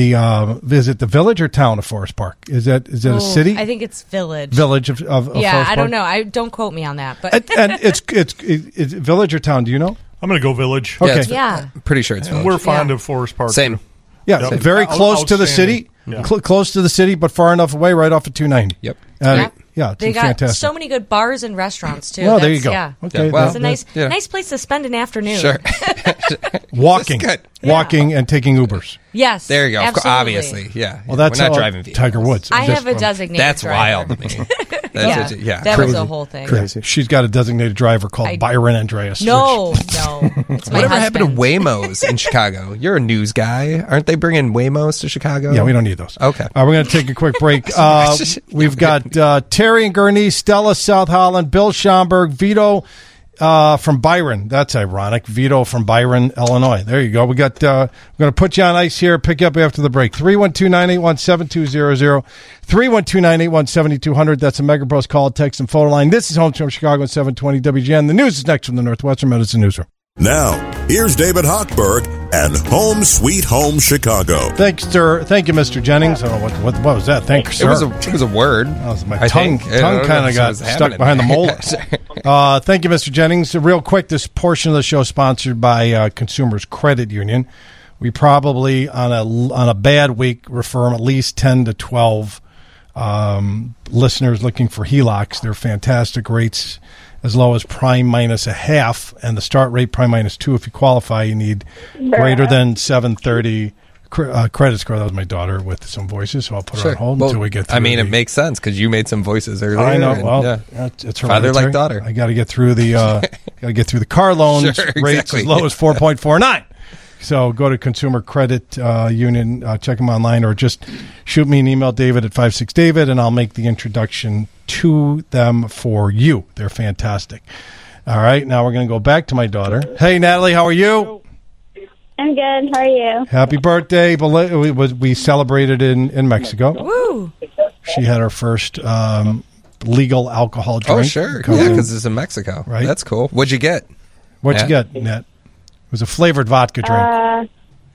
is it the village or town of Forest Park? Is it a city? I think it's village. Village of Forest Park? I don't know. Don't quote me on that. But and it's village or town, do you know? I'm going to go village. Okay. Yeah. Pretty sure it's village. We're fond of Forest Park. Same. Yeah, very close to the city. Yeah. Close to the city, but far enough away, right off of 290. Yep. Yeah, it's they got fantastic. so many good bars and restaurants too. Well, there you go. Yeah. Okay, well, it's a nice place to spend an afternoon. Sure. Walking and taking Ubers. Yes. There you go. Absolutely. Obviously, yeah. Well, that's we're not driving vehicles. Tiger Woods. I have a designated That's driver. wild to me. That crazy. was a whole thing. Crazy. She's got a designated driver called Byron Andreas. No. It's my Whatever husband. happened to Waymos in Chicago? You're a news guy. Aren't they bringing Waymos to Chicago? Yeah, we don't need those. Okay. We're going to take a quick break. We've got Terry and Gurney, Stella, South Holland, Bill Schomburg, Vito from Byron. That's ironic. Vito from Byron, Illinois. There you go. We're going to put you on ice here, pick you up after the break. 312-981-7200. 312-981-7200. That's a MegaPros call, text, and photo line. This is Home Team Chicago at 720 WGN. The news is next from the Northwestern Medicine Newsroom. Now, here's David Hochberg and Home Sweet Home Chicago. Thank you, Mr. Jennings. I don't know what was that. Thank you, sir. It was a word. My tongue kind of got stuck behind the molar. Thank you, Mr. Jennings. Real quick, this portion of the show is sponsored by Consumers Credit Union. We probably, on a bad week, refer at least 10 to 12 listeners looking for HELOCs. They're fantastic rates, as low as prime minus a half, and the start rate prime minus 2. If you qualify, you need greater than 730 credit score. That was my daughter with some voices, so I'll put her on hold until we get through. I mean, it makes sense because you made some voices earlier. I know. and, Well, it's father like daughter. I got to get through the car loans rates as low as 4.49. So go to Consumer Credit Union, check them online, or just shoot me an email, David at 56David, and I'll make the introduction to them for you. They're fantastic. All right, now we're going to go back to my daughter. Hey, Natalie, how are you? I'm good. How are you? Happy birthday. We celebrated in Mexico. Woo! She had her first legal alcohol drink. Oh, sure. Yeah, because it's in Mexico. Right. That's cool. What'd you get? What'd you get, Nat? It was a flavored vodka drink.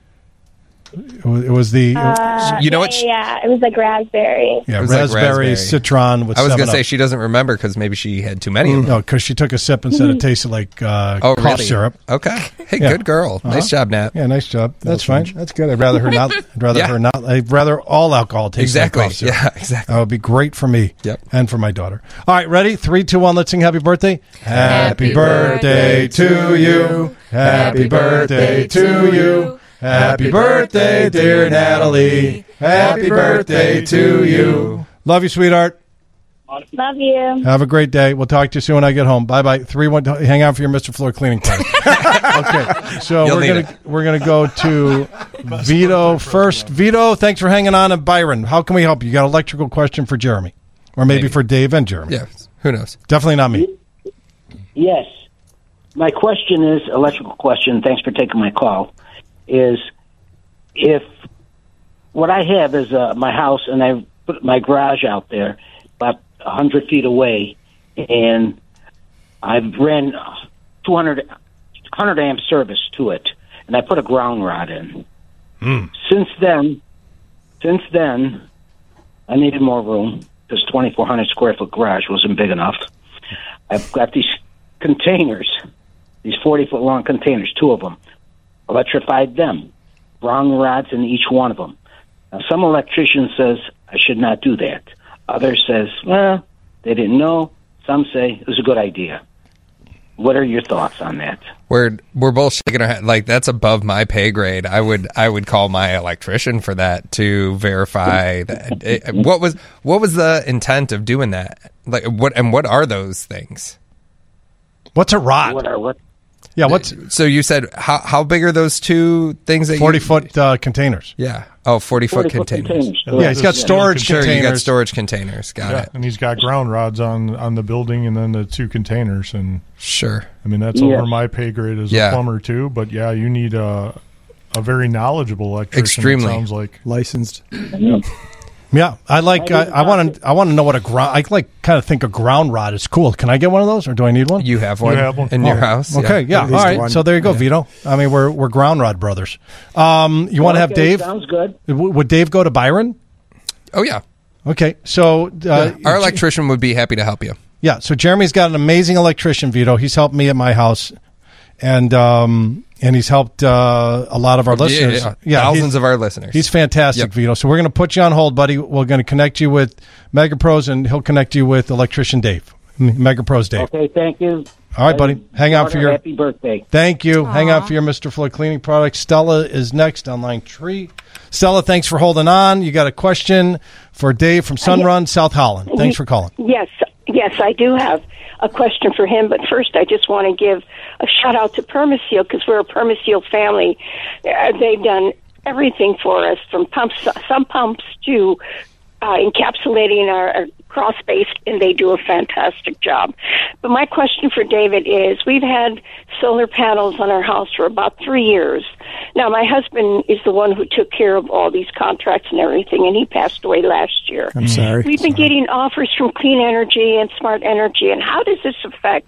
It was the... you know what? Yeah, it was like raspberry. Yeah, It was raspberry, like citron with I was 7 going to say Up. she doesn't remember because maybe she had too many of them. No, because she took a sip and said it tasted like cough really? syrup. Okay. Hey, Yeah. good girl. Nice job, Nat. Yeah, nice job. That's fine. That's good. I'd rather her not. I'd rather all alcohol taste Exactly. like cough syrup. Yeah, exactly. That would be great for me. Yep. And for my daughter. All right, ready? 3, 2, 1. Let's sing happy birthday. Happy birthday to you. Happy birthday to you. Happy birthday, dear Natalie. Happy birthday to you. Love you, sweetheart. Love you. Have a great day. We'll talk to you soon when I get home. Bye-bye. 3-1. Hang out for your Mr. Floor cleaning party. Okay. So we're gonna go to Vito first. Vito, thanks for hanging on. And Byron, how can we help you? You got an electrical question for Jeremy, or maybe for Dave and Jeremy? Yeah. Who knows? Definitely not me. Yes. My question is, electrical question, thanks for taking my call, is if what I have is my house and I put my garage out there about 100 feet away, and I've ran 100 amp service to it, and I put a ground rod in. Since then, I needed more room because 2,400 square foot garage wasn't big enough. I've got these containers, these 40-foot long containers, 2 of them, electrified them, ground rods in each one of them. Now, some electrician says I should not do that. Others says, well, they didn't know. Some say it was a good idea. What are your thoughts on that? We're both shaking our head like that's above my pay grade. I would call my electrician for that to verify that. What was the intent of doing that? Like what are those things? What's a rod? What? Yeah, so you said how big are those 2 things that 40-foot containers? Yeah. Oh, 40-foot containers. Yeah, he's got storage containers. containers. You got storage containers. Got it. And he's got ground rods on the building and then the 2 containers. And sure. I mean, that's over my pay grade as a plumber, too. But, yeah, you need a very knowledgeable electrician. Extremely. It sounds like. Licensed. Yeah, I like. I want to know what a ground. I kind of think a ground rod is cool. Can I get one of those, or do I need one? You have one. In your house. Okay, yeah. All right. one. So there you go, Vito. I mean, we're ground rod brothers. You want to have Dave? Sounds good. Would Dave go to Byron? Oh yeah. Okay, so our electrician would be happy to help you. Yeah. So Jeremy's got an amazing electrician, Vito. He's helped me at my house, and he's helped a lot of our listeners. Thousands of our listeners. He's fantastic, Vito. So we're going to put you on hold, buddy. We're going to connect you with MegaPros, and he'll connect you with electrician Dave, MegaPros Dave. Okay, thank you. All right, buddy. Hang out for your happy birthday. Thank you. Aww. Hang out for your Mr. Floyd cleaning products. Stella is next on line 3. Stella, thanks for holding on. You got a question for Dave from Sunrun, South Holland. Thanks for calling. Yes, I do have a question for him, but first I just want to give a shout out to Permaseal because we're a Permaseal family. They've done everything for us, from some pumps to encapsulating our crawl space, and they do a fantastic job. But my question for David is, we've had solar panels on our house for about 3 years. Now, my husband is the one who took care of all these contracts and everything, and he passed away last year. I'm sorry. We've been getting offers from Clean Energy and Smart Energy, and how does this affect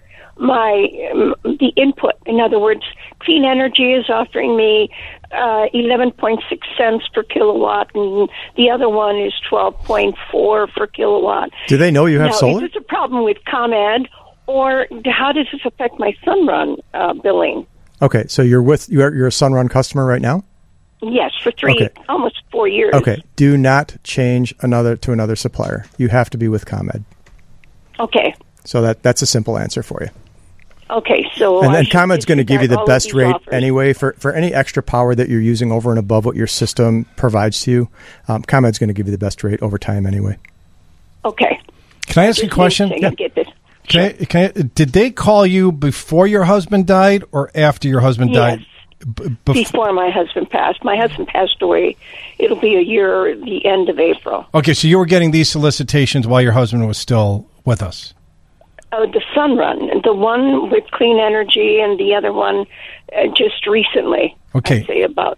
the input? In other words, Clean Energy is offering me 11.6 cents per kilowatt, and the other one is 12.4 per kilowatt. Do they know you have solar? Is this a problem with ComEd, or how does this affect my Sunrun billing? Okay, so you're a Sunrun customer right now? Yes, for almost 4 years. Okay, do not change to another supplier. You have to be with ComEd. Okay. So that's a simple answer for you. Okay, so and then ComEd's going to give you the best rate anyway for any extra power that you're using over and above what your system provides to you. ComEd's going to give you the best rate over time anyway. Okay. Can I ask you a question? Yeah. Get this. Did they call you before your husband died or after your husband died? Before my husband passed. My husband passed away. It'll be a year the end of April. Okay, so you were getting these solicitations while your husband was still with us. The Sunrun, the one with clean energy, and the other one just recently. Okay. I'd say about.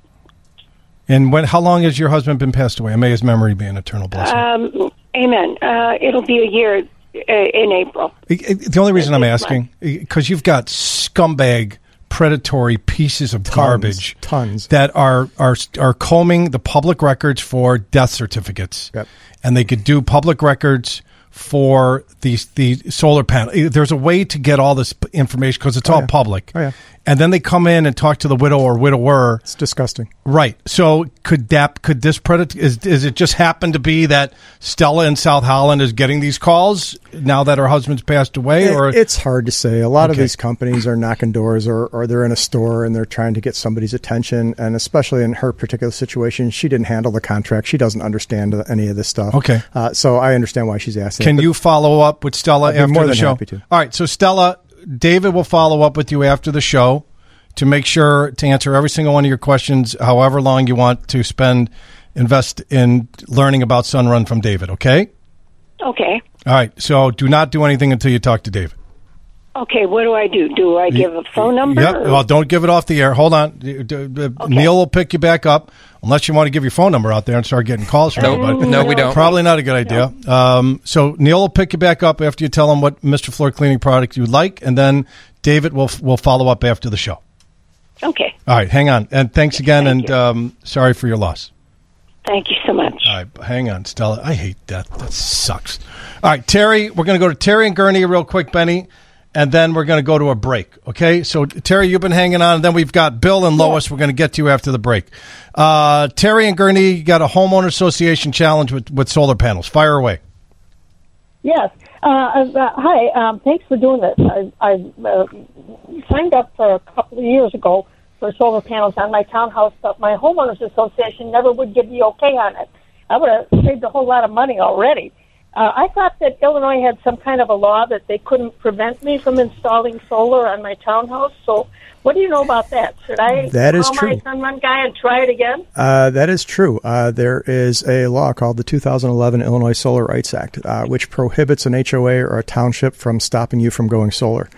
And how long has your husband been passed away? May his memory be an eternal blessing. Amen. It'll be a year in April. The only reason I'm asking, because you've got scumbag, predatory pieces of garbage that are combing the public records for death certificates. Yep. And they could do public records for the solar panel. There's a way to get all this information because it's all public. Oh, yeah. And then they come in and talk to the widow or widower. It's disgusting. Right. So could this predator, is it just happen to be that Stella in South Holland is getting these calls now that her husband's passed away? Or it's hard to say. A lot of these companies are knocking doors or they're in a store and they're trying to get somebody's attention. And especially in her particular situation, she didn't handle the contract. She doesn't understand any of this stuff. Okay. So I understand why she's asking. Can you follow up with Stella after more the than show? Happy to. All right. So Stella, David will follow up with you after the show to make sure to answer every single one of your questions, however long you want to invest in learning about Sunrun from David, okay? Okay. All right. So do not do anything until you talk to David. Okay, what do I do? Do I give a phone number? Yep. Well, don't give it off the air. Hold on. Neil will pick you back up, unless you want to give your phone number out there and start getting calls from you. No, we don't. Probably not a good idea. So Neil will pick you back up after you tell him what Mr. Floor cleaning product you'd like, and then David will follow up after the show. Okay. All right, hang on. And thanks again, sorry for your loss. Thank you so much. All right, hang on, Stella. I hate death. That sucks. All right, Terry, we're going to go to Terry and Gurney real quick, Benny, and then we're going to go to a break, okay? So, Terry, you've been hanging on, and then we've got Bill and Lois. We're going to get to you after the break. Terry and Gurney, you got a homeowner association challenge with solar panels. Fire away. Yes. Hi. Thanks for doing this. I signed up for a couple of years ago for solar panels on my townhouse, but my homeowners association never would give me okay on it. I would have saved a whole lot of money already. I thought that Illinois had some kind of a law that they couldn't prevent me from installing solar on my townhouse. So what do you know about that? Should I call my Sunrun guy and try it again? That is true. There is a law called the 2011 Illinois Solar Rights Act, which prohibits an HOA or a township from stopping you from going solar.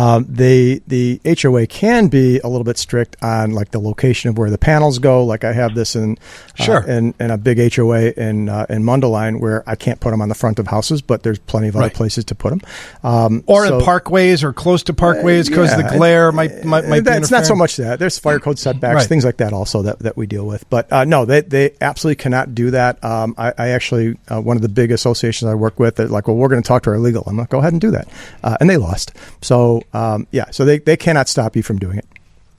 The HOA can be a little bit strict on like the location of where the panels go. Like I have this in a big HOA in Mundelein where I can't put them on the front of houses, but there's plenty of other places to put them. Or in parkways or close to parkways because the glare might be it's not so much that. There's fire code setbacks, things like that also that we deal with. But no, they absolutely cannot do that. I actually, one of the big associations I work with, they're like, well, we're going to talk to our legal. I'm like, go ahead and do that. And they lost. So, so they cannot stop you from doing it.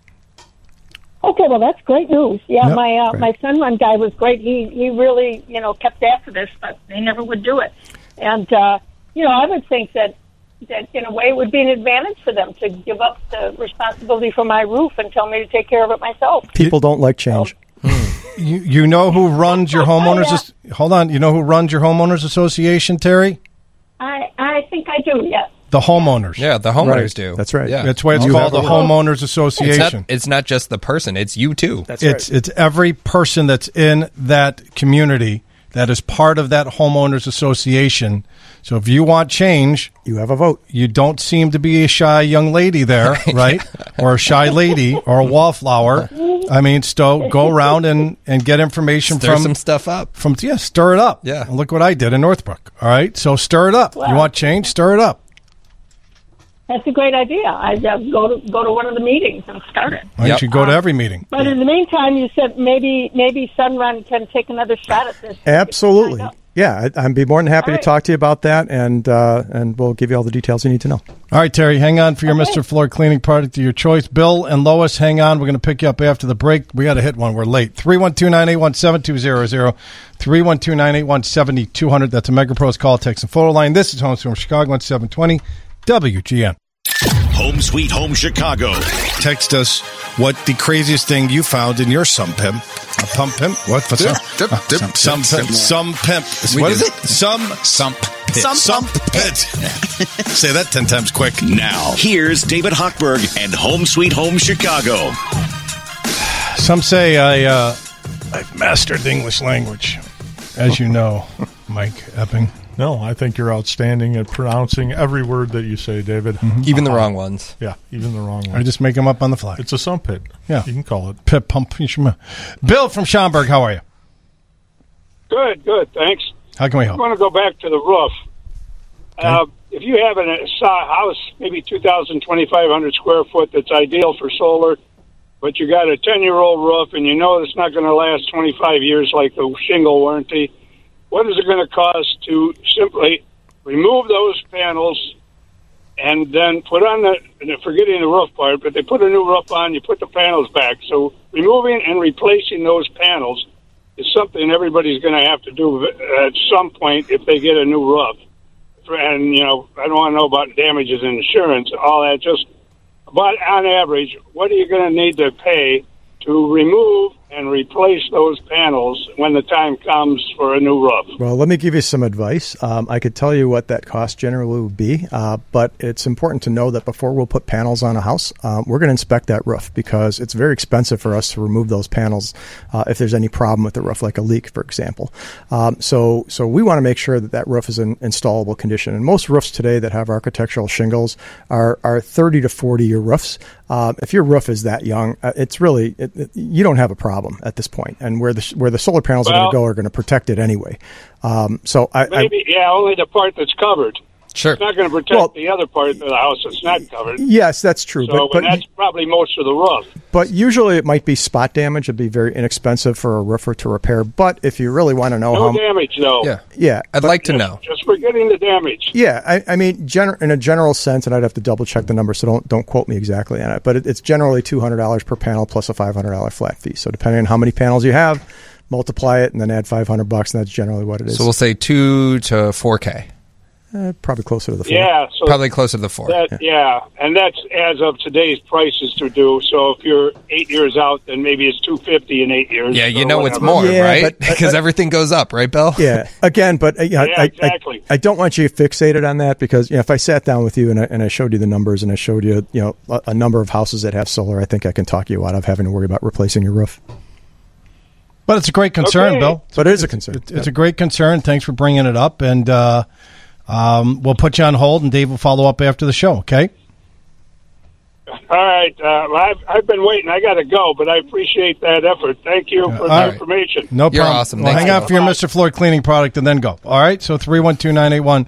Okay, well, that's great news. Yeah, Yep, my Sunrun guy was great. He really, kept after this, but they never would do it. And, I would think that in a way it would be an advantage for them to give up the responsibility for my roof and tell me to take care of it myself. People don't like change. You know who runs your homeowners? Hold on. You know who runs your homeowners association, Terry? I think I do, yes. The homeowners. Yeah, the homeowners do. That's right. Yeah. That's why it's called the homeowners association. It's not just the person. It's you too. That's right. It's every person that's in that community that is part of that homeowners association. So if you want change, you have a vote. You don't seem to be a shy young lady there, right? Or a shy lady or a wallflower. I mean, go around and get information Stir some stuff up. Stir it up. Yeah. And look what I did in Northbrook. All right. So stir it up. Well, you want change? Stir it up. That's a great idea. I just go to one of the meetings and start it. Why don't you go to every meeting? But in the meantime, you said maybe Sunrun can take another shot at this. Absolutely. Yeah, I'd be more than happy to talk to you about that, and we'll give you all the details you need to know. All right, Terry, hang on for your Mr. Floor cleaning product of your choice. Bill and Lois, hang on. We're going to pick you up after the break. We got to hit one. We're late. 312-981-7200. 312-981-7200. That's a MegaPros call, text, and photo line. This is Home Sweet Home Chicago on 720 WGN. Home Sweet Home Chicago. Text us what the craziest thing you found in your sump pimp. A pump pimp? What? Some pimp. What is it? Sump pit. Say that 10 times quick. Now, here's David Hochberg and Home Sweet Home Chicago. Some say I've mastered the English language, as you know, Mike Epping. No, I think you're outstanding at pronouncing every word that you say, David. Mm-hmm. Even the wrong ones. Yeah, even the wrong ones. I just make them up on the fly. It's a sump pit. Yeah. You can call it. Pit pump. Bill from Schaumburg, how are you? Good, thanks. How can we help? I want to go back to the roof. Okay. If you have a house, maybe 2,000, 2,500 square foot, that's ideal for solar, but you got a 10-year-old roof and you know it's not going to last 25 years like the shingle warranty, what is it going to cost to simply remove those panels and then put on forgetting the roof part, but they put a new roof on, you put the panels back. So removing and replacing those panels is something everybody's going to have to do at some point if they get a new roof. And, I don't want to know about damages and insurance, all that, just about on average, what are you going to need to pay to remove and replace those panels when the time comes for a new roof? Well, let me give you some advice. I could tell you what that cost generally would be, but it's important to know that before we'll put panels on a house, we're going to inspect that roof because it's very expensive for us to remove those panels if there's any problem with the roof, like a leak, for example. So we want to make sure that roof is in installable condition. And most roofs today that have architectural shingles are 30 to 40-year roofs. If your roof is that young, it's really you don't have a problem at this point, and where the solar panels are going to go are going to protect it anyway. Only the part that's covered. Sure, it's not going to protect the other part of the house that's not covered. Yes, that's true. So, but that's probably most of the roof. But usually it might be spot damage. It'd be very inexpensive for a roofer to repair. But if you really want to know no damage, though. Yeah, I'd like to know. Just forgetting the damage. Yeah, I mean, in a general sense, and I'd have to double check the number, so don't quote me exactly on it. But it's generally $200 per panel plus a $500 flat fee. So depending on how many panels you have, multiply it and then add $500, and that's generally what it is. So we'll say 2 to 4K. Probably closer to the 4. Yeah, so probably closer to the 4. And that's as of today's prices to do. So if you're 8 years out, then maybe it's $250 in 8 years. Yeah, it's more, right? Because everything goes up, right, Bill? Yeah. Again, but exactly. I don't want you fixated on that because if I sat down with you and I showed you the numbers and I showed you a number of houses that have solar, I think I can talk you out of having to worry about replacing your roof. But it's a great concern, Bill. But it is a concern. It's a great concern. Thanks for bringing it up, and we'll put you on hold, and Dave will follow up after the show, okay? All right. I've been waiting. I got to go, but I appreciate that effort. Thank you for the information. No problem. You're awesome. Well, hang out for your Mr. Floor cleaning product and then go. All right? So 312-981,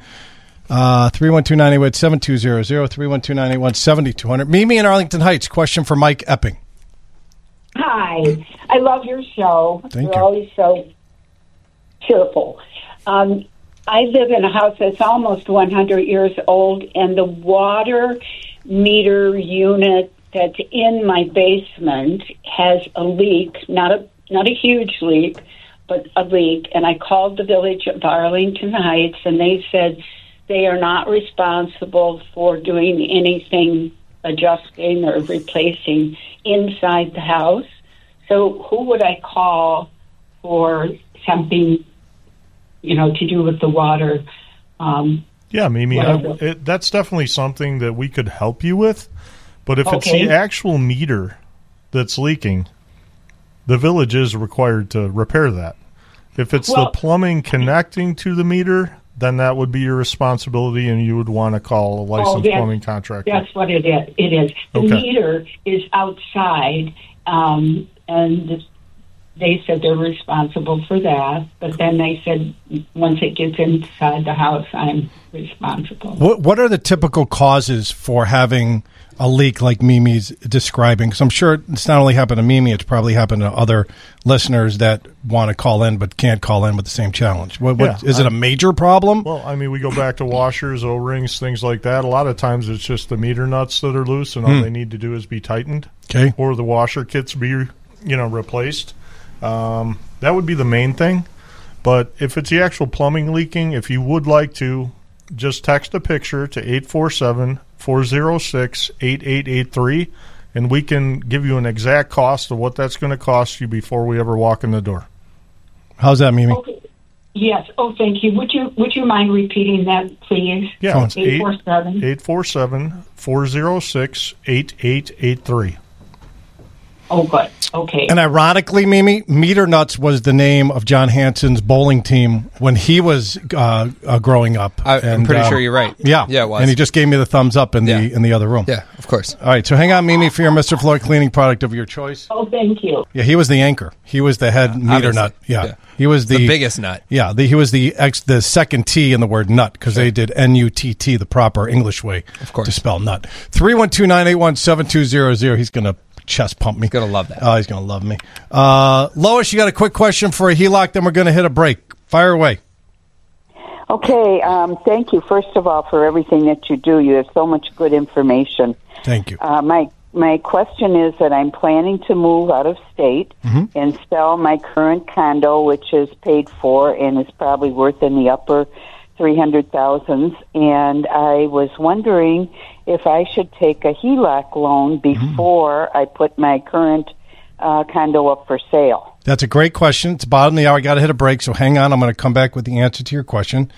312-981-7200, 312-981-7200. Mimi in Arlington Heights, question for Mike Epping. Hi. I love your show. Thank You're you. always so cheerful. I live in a house that's almost 100 years old, and the water meter unit that's in my basement has a leak, not a huge leak, but a leak. And I called the village of Arlington Heights, and they said they are not responsible for doing anything, adjusting or replacing inside the house. So who would I call for something, to do with the water? Yeah, Mimi, that's definitely something that we could help you with. But if it's the actual meter that's leaking, the village is required to repair that. If it's the plumbing connecting to the meter, then that would be your responsibility, and you would want to call a licensed plumbing contractor. That's what it is. The meter is outside, and they said they're responsible for that. But then they said once it gets inside the house, I'm responsible. What are the typical causes for having a leak like Mimi's describing? Because I'm sure it's not only happened to Mimi, it's probably happened to other listeners that want to call in but can't call in with the same challenge. Is it a major problem? Well, I mean, we go back to washers, O-rings, things like that. A lot of times it's just the meter nuts that are loose, and all they need to do is be tightened. Okay. Or the washer kits be, replaced. That would be the main thing. But if it's the actual plumbing leaking, if you would like to, just text a picture to 847-406-8883, and we can give you an exact cost of what that's going to cost you before we ever walk in the door. How's that, Mimi? Okay. Yes. Oh, thank you. Would you mind repeating that, please? Yeah, it's 847-406-8883. Oh, good. Okay. And ironically, Mimi, Meter Nuts was the name of John Hansen's bowling team when he was growing up. I'm pretty sure you're right. Yeah, it was. And he just gave me the thumbs up in the other room. Yeah, of course. All right, so hang on, Mimi, for your Mr. Floyd cleaning product of your choice. Oh, thank you. Yeah, he was the anchor. He was the head Meter obviously. Nut. Yeah. He was the biggest nut. Yeah, he was the second T in the word nut because they did N-U-T-T, the proper English way to spell nut. 312-981-7200. He's going to chest pump me. He's going to love that. Oh, he's going to love me. Lois, you got a quick question for a HELOC, then we're going to hit a break. Fire away. Okay, thank you, first of all, for everything that you do. You have so much good information. Thank you. My question is that I'm planning to move out of state and sell my current condo, which is paid for and is probably worth in the upper 300,000s, and I was wondering if I should take a HELOC loan before I put my current condo up for sale. That's a great question. It's bottom of the hour. I got to hit a break, so hang on. I'm going to come back with the answer to your question.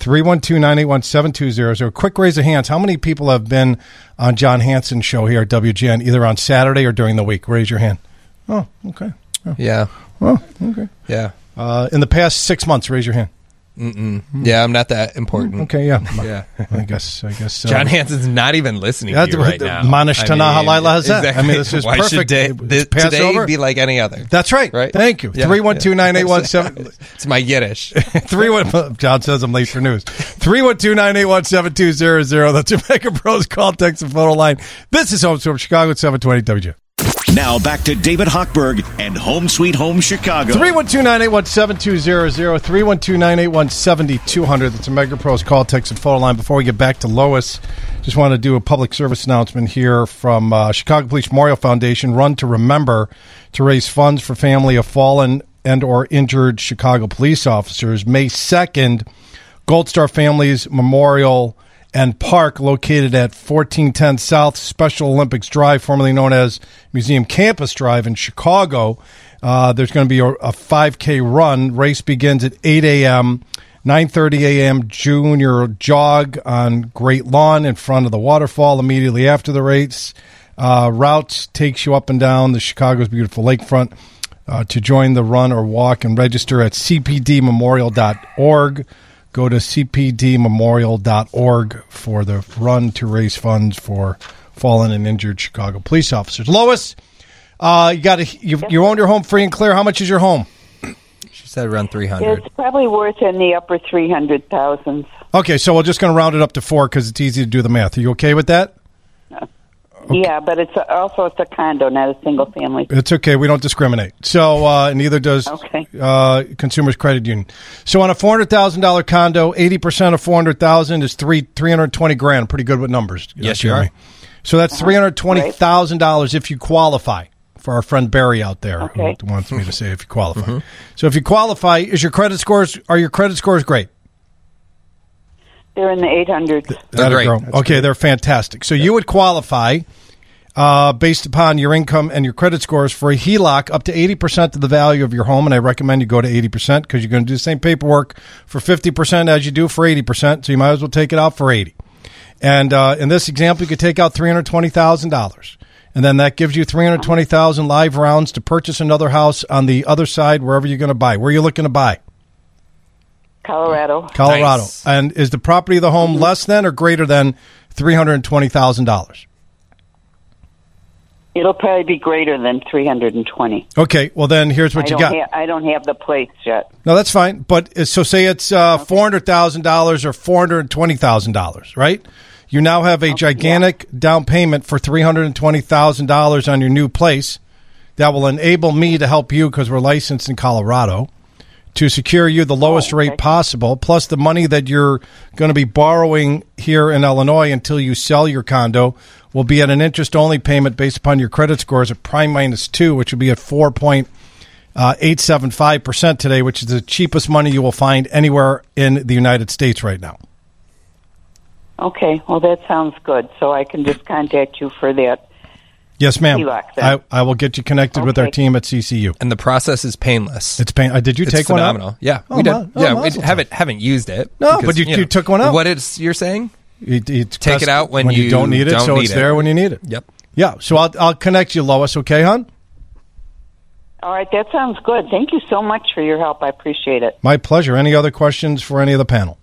312-981-7200. Quick raise of hands. How many people have been on John Hansen's show here at WGN, either on Saturday or during the week? Raise your hand. Oh, okay. Oh. Yeah. Oh, okay. Yeah. In the past 6 months, raise your hand. Yeah, I'm not that important. Okay, yeah. Yeah. I guess. John Hansen's not even listening to you right now. Manish Tanaha Laila Hazet. Exactly. I mean, this is Why perfect. should today be like any other? That's right. Thank you. 312-981-7. It's my Yiddish. John says I'm late for news. 312-981-7200. That's your Mega Pros call, text, and photo line. This is Home Sweet Chicago at 720 WGN. Now back to David Hochberg and Home Sweet Home Chicago. 312-981-7200, 312-981-7200. That's a Mega Pros call, text, and photo line. Before we get back to Lois, just want to do a public service announcement here from Chicago Police Memorial Foundation, Run to Remember, to raise funds for family of fallen and or injured Chicago police officers. May 2nd, Gold Star Families Memorial and Park, located at 1410 South Special Olympics Drive, formerly known as Museum Campus Drive in Chicago. There's going to be a 5K run. Race begins at 8 a.m., 9:30 a.m. junior jog on Great Lawn in front of the waterfall immediately after the race. Routes takes you up and down the Chicago's beautiful lakefront. To join the run or walk and register at cpdmemorial.org. Go to cpdmemorial.org for the run to raise funds for fallen and injured Chicago police officers. Lois, you own your home free and clear. How much is your home? She said around 300. It's probably worth in the upper 300,000s. Okay, so we're just going to round it up to 4 because it's easy to do the math. Are you okay with that? Okay. Yeah, but it's a condo, not a single family. It's okay. We don't discriminate. So neither does Consumers Credit Union. So on a $400,000 condo, 80% of $400,000 is $320,000. Pretty good with numbers. Yes, you are. So that's $320,000 if you qualify. For our friend Barry out there who wants me to say if you qualify. So if you qualify, are your credit scores great? They're in the 800s. They're great. Okay, they're fantastic. So you would qualify based upon your income and your credit scores for a HELOC up to 80% of the value of your home, and I recommend you go to 80% because you're going to do the same paperwork for 50% as you do for 80%, so you might as well take it out for 80%. And in this example, you could take out $320,000, and then that gives you $320,000 live rounds to purchase another house on the other side, wherever you're going to buy. Where are you looking to buy? Colorado. Nice. And is the property of the home less than or greater than $320,000? It'll probably be greater than 320. Okay, well then here's what you got. I don't have the plates yet. No, that's fine. But so say it's $400,000 or $420,000, right? You now have a gigantic down payment for $320,000 on your new place that will enable me to help you, because we're licensed in Colorado, to secure you the lowest rate possible, plus the money that you're going to be borrowing here in Illinois until you sell your condo will be at an interest-only payment based upon your credit scores at prime -2, which would be at 4.875% today, which is the cheapest money you will find anywhere in the United States right now. Okay, well, that sounds good. So I can just contact you for that. Yes, ma'am. HELOC then. I will get you connected with our team at CCU. And the process is painless. It's did you take phenomenal. One out? Yeah, Oh, we did. my- Yeah, oh, we mazel haven't used it. No, but you took one out. What is you're saying? You Take it out when you don't need it, so it's there when you need it. Yep. Yeah, so I'll connect you, Lois, okay, hon? All right, that sounds good. Thank you so much for your help. I appreciate it. My pleasure. Any other questions for any of the panel?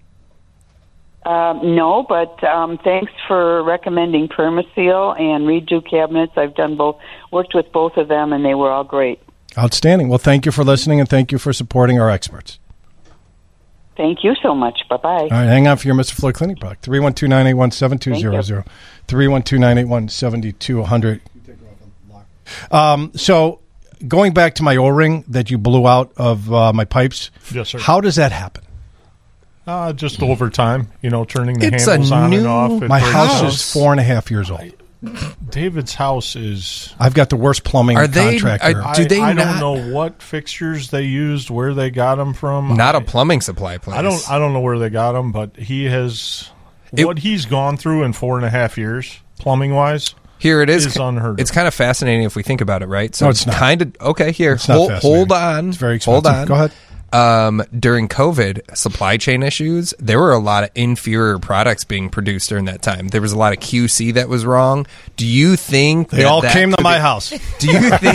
No, but thanks for recommending Permaseal and Redo Cabinets. I've worked with both of them, and they were all great. Outstanding. Well, thank you for listening, and thank you for supporting our experts. Thank you so much. Bye-bye. All right, hang on for your Mr. Floyd Clinic product. 312-981-7200. 312-981-7200. So going back to my O-ring that you blew out of my pipes, yes, sir. How does that happen? Just over time, turning the handles on and off. My house is 4.5 years old. David's house is... I've got the worst plumbing contractor. I don't know what fixtures they used, where they got them from. Not a plumbing supply place. I don't know where they got them, but he has... what he's gone through in 4.5 years, plumbing-wise... Here it is. Unheard of. It's kind of fascinating if we think about it, right? So no, it's not. Kind of okay. Here, it's not hold on. It's very expensive. Hold on. Go ahead. During COVID, supply chain issues, there were a lot of inferior products being produced during that time. There was a lot of QC that was wrong. Do you think they all came to my house? Do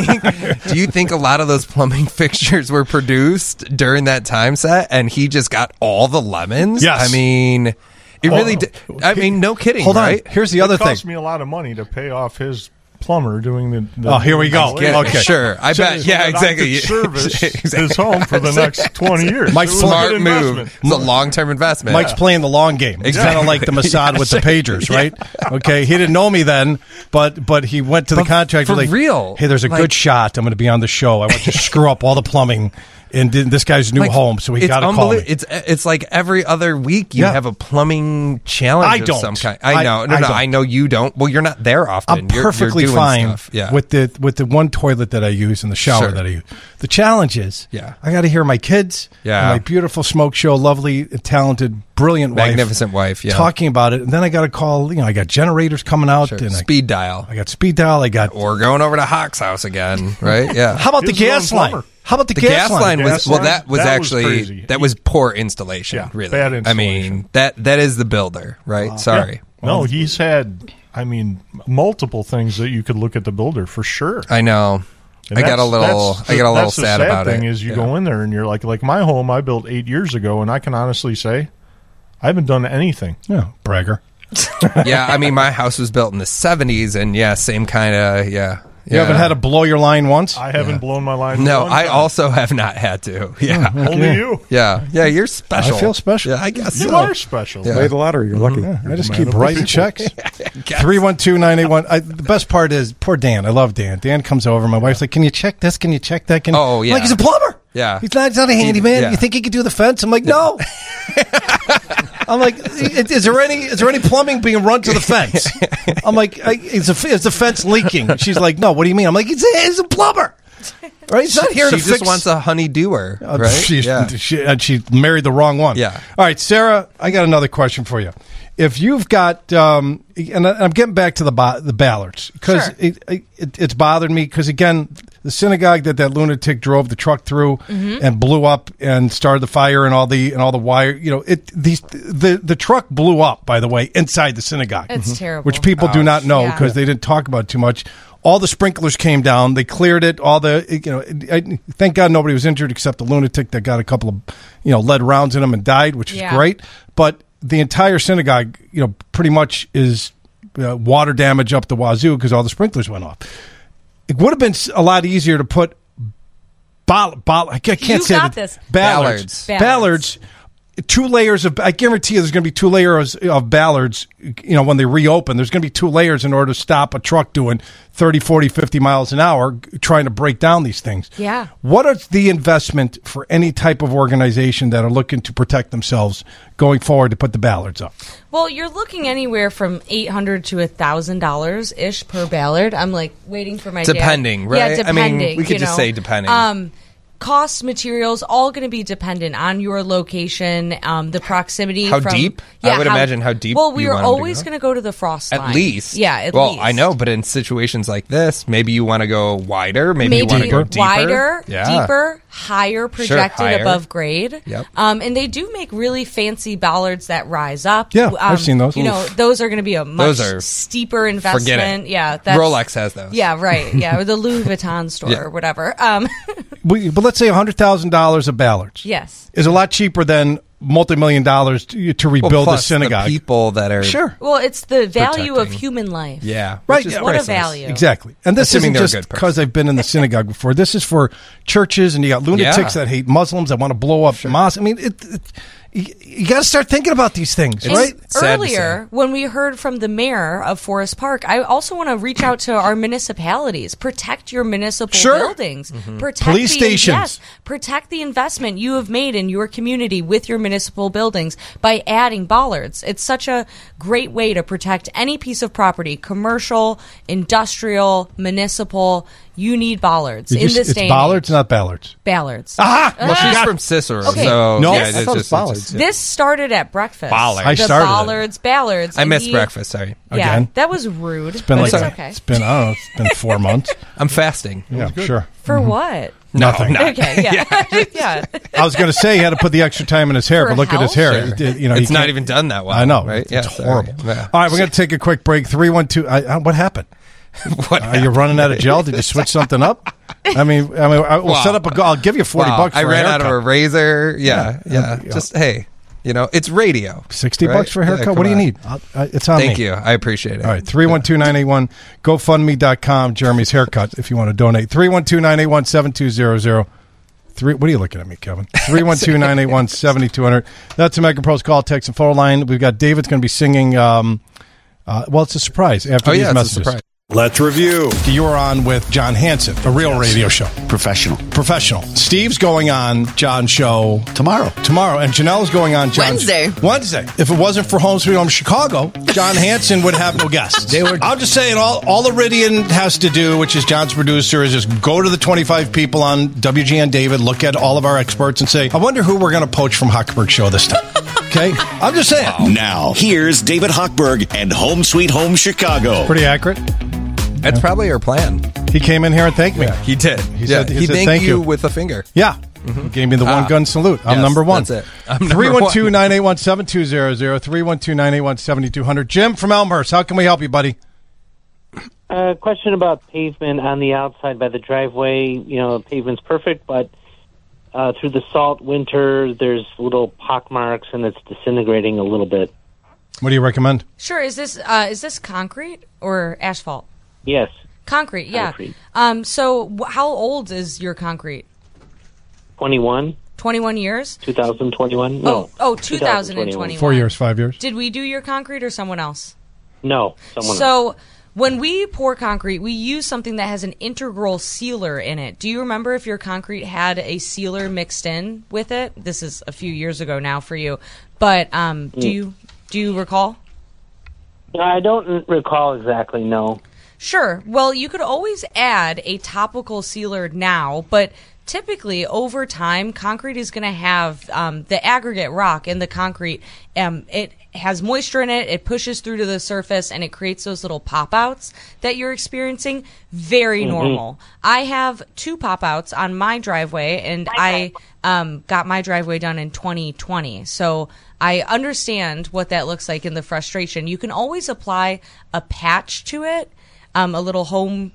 you think a lot of those plumbing fixtures were produced during that time set, and he just got all the lemons? Yes. I mean, it really did. I mean, no kidding. Hold right? on. Here's the other thing. It cost me a lot of money to pay off his plumber doing the oh, here we go. Okay, sure. I bet. Yeah, exactly. I could service his home for the next 20 years. Mike's smart move. It's a long-term investment. Mike's playing the long game. It's kind of like the Mossad with the pagers, right? Okay, he didn't know me then, but he went to the contractor for like, real. Hey, there's a good shot. I'm going to be on the show. I want you to screw up all the plumbing in this guy's new home, so he got to call me. It's like every other week you have a plumbing challenge of some kind. I know. I know you don't. Well, you're not there often. I'm perfectly you're doing fine stuff. with the one toilet that I use and the shower that I use. The challenge is I got to hear my kids and my beautiful smoke show, lovely, talented, brilliant magnificent wife talking about it, and then I got to call. I got generators coming out and speed dial. I got speed dial. Or going over to Hawk's house again, right? Yeah. How about the gas line? How about the gas line? That was poor installation. Yeah, really. Bad installation. I mean, that is the builder, right? Sorry. Yeah. No, he's had, multiple things that you could look at the builder for sure. I know. I got a little sad about it. The thing is, you go in there and you're like my home I built 8 years ago, and I can honestly say I haven't done anything. Yeah, bragger. Yeah, my house was built in the 70s, and same kind of You haven't had to blow your line once? I haven't blown my line. No, I also have not had to. Yeah, only you. Yeah, you're special. I feel special. Yeah, I guess you are special. Yeah. Play the lottery. You're lucky. I just keep writing checks. 312-981. The best part is poor Dan. I love Dan. Dan comes over. My wife's like, "Can you check this? Can you check that?" Oh yeah. I'm like, he's a plumber. Yeah, he's not a handyman. You think he could do the fence? I'm like, no. I'm like, is there any plumbing being run to the fence? I'm like, is the fence leaking? She's like, no. What do you mean? I'm like, he's a plumber. Right? He's not here to fix. She just wants a honey-doer, right? She married the wrong one. Yeah. All right, Sarah, I got another question for you. If you've got, and I'm getting back to the Ballards, because it's bothered me, because, again, the synagogue that lunatic drove the truck through and blew up and started the fire and all the wire, the truck blew up, by the way, inside the synagogue. It's terrible. Which people do not know because they didn't talk about it too much. All the sprinklers came down. They cleared it. Thank God nobody was injured except the lunatic that got a couple of, lead rounds in him and died, which is great. But the entire synagogue, pretty much is water damage up the wazoo because all the sprinklers went off. It would have been a lot easier to put I can't say got it. this. Ballards. 2 layers of, I guarantee you there's going to be 2 layers of ballards, when they reopen. There's going to be 2 layers in order to stop a truck doing 30, 40, 50 miles an hour trying to break down these things. Yeah. What is the investment for any type of organization that are looking to protect themselves going forward to put the ballards up? Well, you're looking anywhere from $800 to $1,000 ish per ballard. I'm like waiting for my depending, dad. right? Yeah, depending. I mean, we could just say depending. Cost, materials, all going to be dependent on your location, the proximity. How deep? Yeah, I would imagine how deep. Well, we you are want always them going to go to the frost line. At least. Yeah, at least. Well, I know, but in situations like this, maybe you want to go wider. Maybe you want to go deeper. Wider, deeper, higher projected above grade. Yep. And they do make really fancy bollards that rise up. Yeah, I've seen those. Those are going to be a much steeper investment. Forget it. Yeah, Rolex has those. Yeah, right. Yeah, or the Louis Vuitton store or whatever. But let's say $100,000 of ballards. Yes. Is a lot cheaper than multi-million dollars to rebuild a synagogue. The people that are Well, it's the value of human life. Yeah. Right. What a value. Exactly. And this isn't just because I've been in the synagogue before. This is for churches, and you got lunatics that hate Muslims that want to blow up mosques. I mean, you got to start thinking about these things, right? Earlier, when we heard from the mayor of Forest Park, I also want to reach out to our municipalities. Protect your municipal buildings. Protect police stations. Yes, protect the investment you have made in your community with your municipal buildings by adding bollards. It's such a great way to protect any piece of property, commercial, industrial, municipal. You need bollards in this day. It's bollards, not ballards. Ballards. Aha! Well, she's from Cicero, Okay. so No, yeah, I thought it was bollards. This started at breakfast. Bollards. I started it. Bollards, ballards. I and missed breakfast. Sorry. Yeah, Again? that was rude. It's been but like it's okay. it's been, I don't know, it's been 4 months. I'm fasting. Yeah, sure. For what? Nothing. Okay, yeah. Yeah. I was going to say he had to put the extra time in his hair, For but look at his hair. Sure. It's not even done that well. I know. Right? It's horrible. Yeah. All right, we're going to take a quick break. 312. What happened? Are you running out of gel? Did you switch something up? I mean, we'll set up I'll give you $40 for I a ran haircut. out of a razor. Yeah. Just hey, it's radio. $60 for a haircut. What do you need? It's on me. Thank you. I appreciate it. All right, 312-981 GoFundMe.com. Jeremy's haircut. If you want to donate, 312-981-7200. What are you looking at me, Kevin? 312-981-7200. That's a MegaPros call, text, and phone line. We've got David's going to be singing. It's a surprise after these messages. It's a surprise. Let's review. You are on with John Hanson, a real radio show. Professional. Steve's going on John's show tomorrow. And Janelle's going on John's Wednesday. If it wasn't for Home Sweet Home Chicago, John Hanson would have no guests. I'm just saying, all Iridian has to do, which is John's producer, is just go to the 25 people on WGN David, look at all of our experts, and say, I wonder who we're going to poach from Hochberg Show this time. Okay? I'm just saying. Wow. Now, here's David Hochberg and Home Sweet Home Chicago. Pretty accurate. That's probably our plan. He came in here and thanked me. Yeah, he did. He said thanked thank you with a finger. Yeah. He gave me the one-gun salute. I'm number one. That's it. I'm number 312-981-7200, 312-981-7200. Jim from Elmhurst, how can we help you, buddy? Question about pavement on the outside by the driveway. Pavement's perfect, but through the salt winter, there's little pock marks, and it's disintegrating a little bit. What do you recommend? Sure. Is this concrete or asphalt? Yes. Concrete, yeah. So how old is your concrete? 21. 21 years? 2021? No. Oh, 2021. 4 years, 5 years. Did we do your concrete or someone else? No, someone else. So when we pour concrete, we use something that has an integral sealer in it. Do you remember if your concrete had a sealer mixed in with it? This is a few years ago now for you. But do you recall? I don't recall exactly, no. Sure. Well, you could always add a topical sealer now, but typically over time, concrete is going to have the aggregate rock in the concrete. It has moisture in it. It pushes through to the surface, and it creates those little pop-outs that you're experiencing. Very normal. I have 2 pop-outs on my driveway, and I got my driveway done in 2020. So I understand what that looks like in the frustration. You can always apply a patch to it. A little home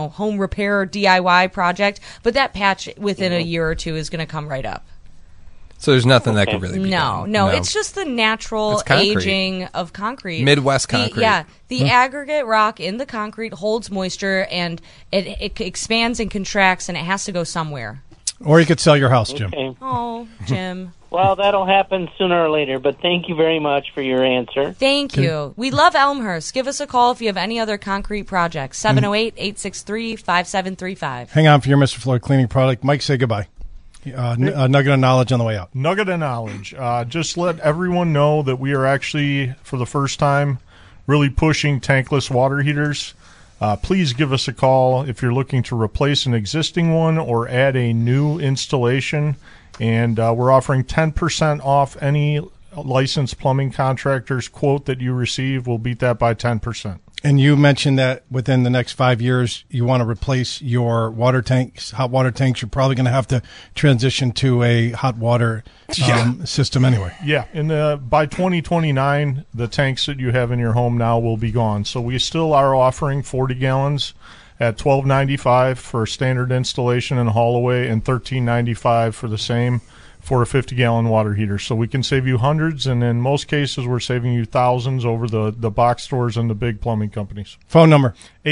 repair DIY project, but that patch within a year or two is going to come right up. So there's nothing that could really be No, done. it's just the natural It's concrete. aging of concrete. Midwest concrete. The aggregate rock in the concrete holds moisture, and it expands and contracts, and it has to go somewhere. Or you could sell your house, Jim. Okay. Oh, Jim. Well, that'll happen sooner or later, but thank you very much for your answer. Thank you. We love Elmhurst. Give us a call if you have any other concrete projects. 708-863-5735. Hang on for your Mr. Floyd cleaning product. Mike, say goodbye. Nugget of knowledge on the way out. Nugget of knowledge. Just let everyone know that we are actually, for the first time, really pushing tankless water heaters. Please give us a call if you're looking to replace an existing one or add a new installation. And we're offering 10% off any licensed plumbing contractor's quote that you receive. We'll beat that by 10%. And you mentioned that within the next 5 years, you want to replace your water tanks, hot water tanks. You're probably going to have to transition to a hot water system anyway. Yeah, and by 2029, the tanks that you have in your home now will be gone. So we still are offering 40 gallons at $12.95 for standard installation and haul away, and $13.95 for the same for a 50-gallon water heater. So we can save you hundreds, and in most cases, we're saving you thousands over the box stores and the big plumbing companies. Phone number?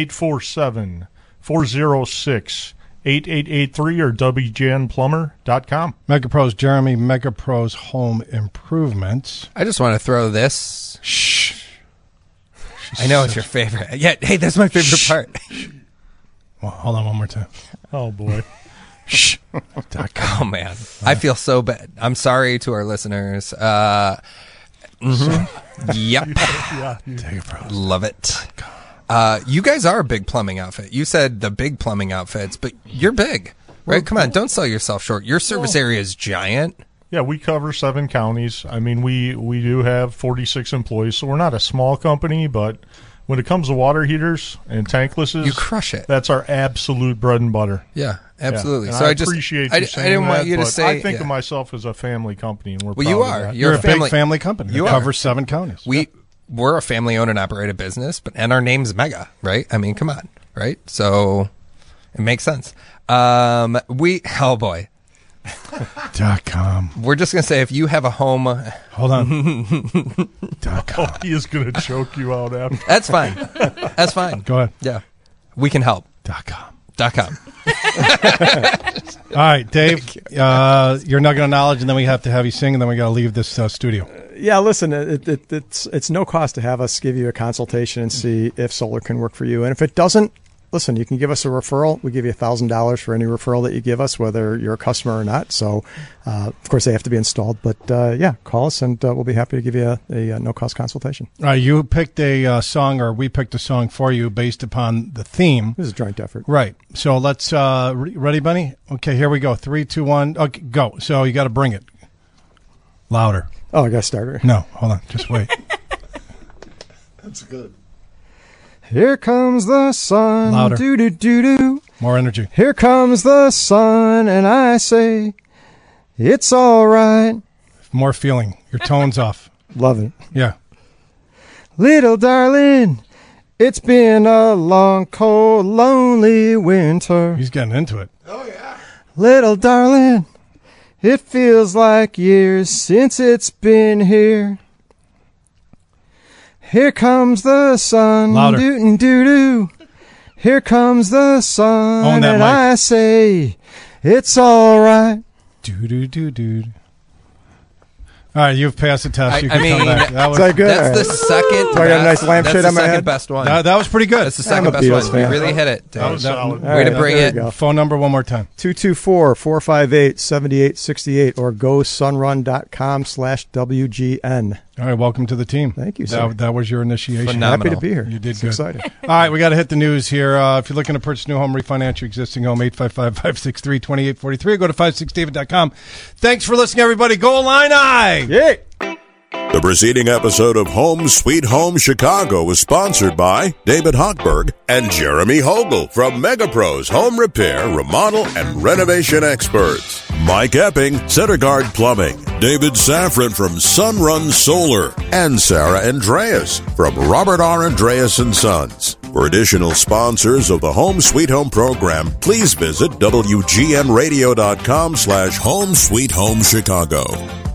847-406-8883 or WGNplumber.com. MegaPros, Jeremy, MegaPros Home Improvements. I just want to throw this. Shh. I know it's your favorite. Yeah, hey, that's my favorite part. Well, hold on one more time. Oh, boy. Shh. Oh, man. I feel so bad. I'm sorry to our listeners. Yep. Yeah. Love it. You guys are a big plumbing outfit. You said the big plumbing outfits, but you're big, right? Come on, don't sell yourself short. Your service area is giant. Yeah, we cover 7 counties. I mean, we do have 46 employees, so we're not a small company, but when it comes to water heaters and tanklesses, you crush it. That's our absolute bread and butter. Yeah, absolutely. Yeah. So I appreciate you saying I didn't want that, you to but say. I think of myself as a family company, and we're well, proud you of are. that. You're a big family company. You cover 7 counties. We're a family-owned and operated business, and our name's Mega, right? I mean, come on, right? So it makes sense. Oh boy. .com. We're just gonna say if you have a home. Hold on. .com. He is gonna choke you out after. That's fine. That's fine. Go ahead. Yeah, we can help. .com. All right, Dave. Your nugget of knowledge, and then we have to have you sing, and then we got to leave this studio. Yeah, listen, it's no cost to have us give you a consultation and see if solar can work for you. And if it doesn't, listen, you can give us a referral. We give you $1,000 for any referral that you give us, whether you're a customer or not. So, of course, they have to be installed. But, call us, and we'll be happy to give you a no-cost consultation. All right, you picked a song, or we picked a song for you based upon the theme. This is a joint effort. Right. So let's, ready, Bunny? Okay, here we go. 3, 2, 1. Okay, go. So you got to bring it. Louder. Oh, I got to start it. No, hold on. Just wait. That's good. Here comes the sun. Louder. Do-do-do-do. More energy. Here comes the sun, and I say, it's all right. More feeling. Your tone's off. Love it. Yeah. Little darling, it's been a long, cold, lonely winter. He's getting into it. Oh, yeah. Little darling, it feels like years since it's been here. Here comes the sun. Louder. Doo-doo-doo. Here comes the sun. Own that and mic. I say, it's all right. Do-do-do-do. All right, you've passed the test. You I can mean, come back. That was, Is that good? That's All the right. second. So I got a nice lampshade on my second head? best one. that was pretty good. That's the I'm second a best Beatles one. fan. You really hit it. That was solid. Way to bring there it. you go. Phone number one more time. 224-458-7868 or gosunrun.com/WGN. All right, welcome to the team. Thank you, sir. That was your initiation. Phenomenal. Happy to be here. You did It's good. exciting. All right, we got to hit the news here. If you're looking to purchase a new home, refinance your existing home, 855-563-2843, or go to 56david.com. Thanks for listening, everybody. Go Illini! Yay! The preceding episode of Home Sweet Home Chicago was sponsored by David Hochberg and Jeremy Hogel from MegaPros Home Repair, Remodel, and Renovation Experts. Mike Epping, CenterGuard Plumbing. David Safran from Sunrun Solar. And Sarah Andreas from Robert R. Andreas & Sons. For additional sponsors of the Home Sweet Home program, please visit WGNradio.com/Home Sweet Home Chicago.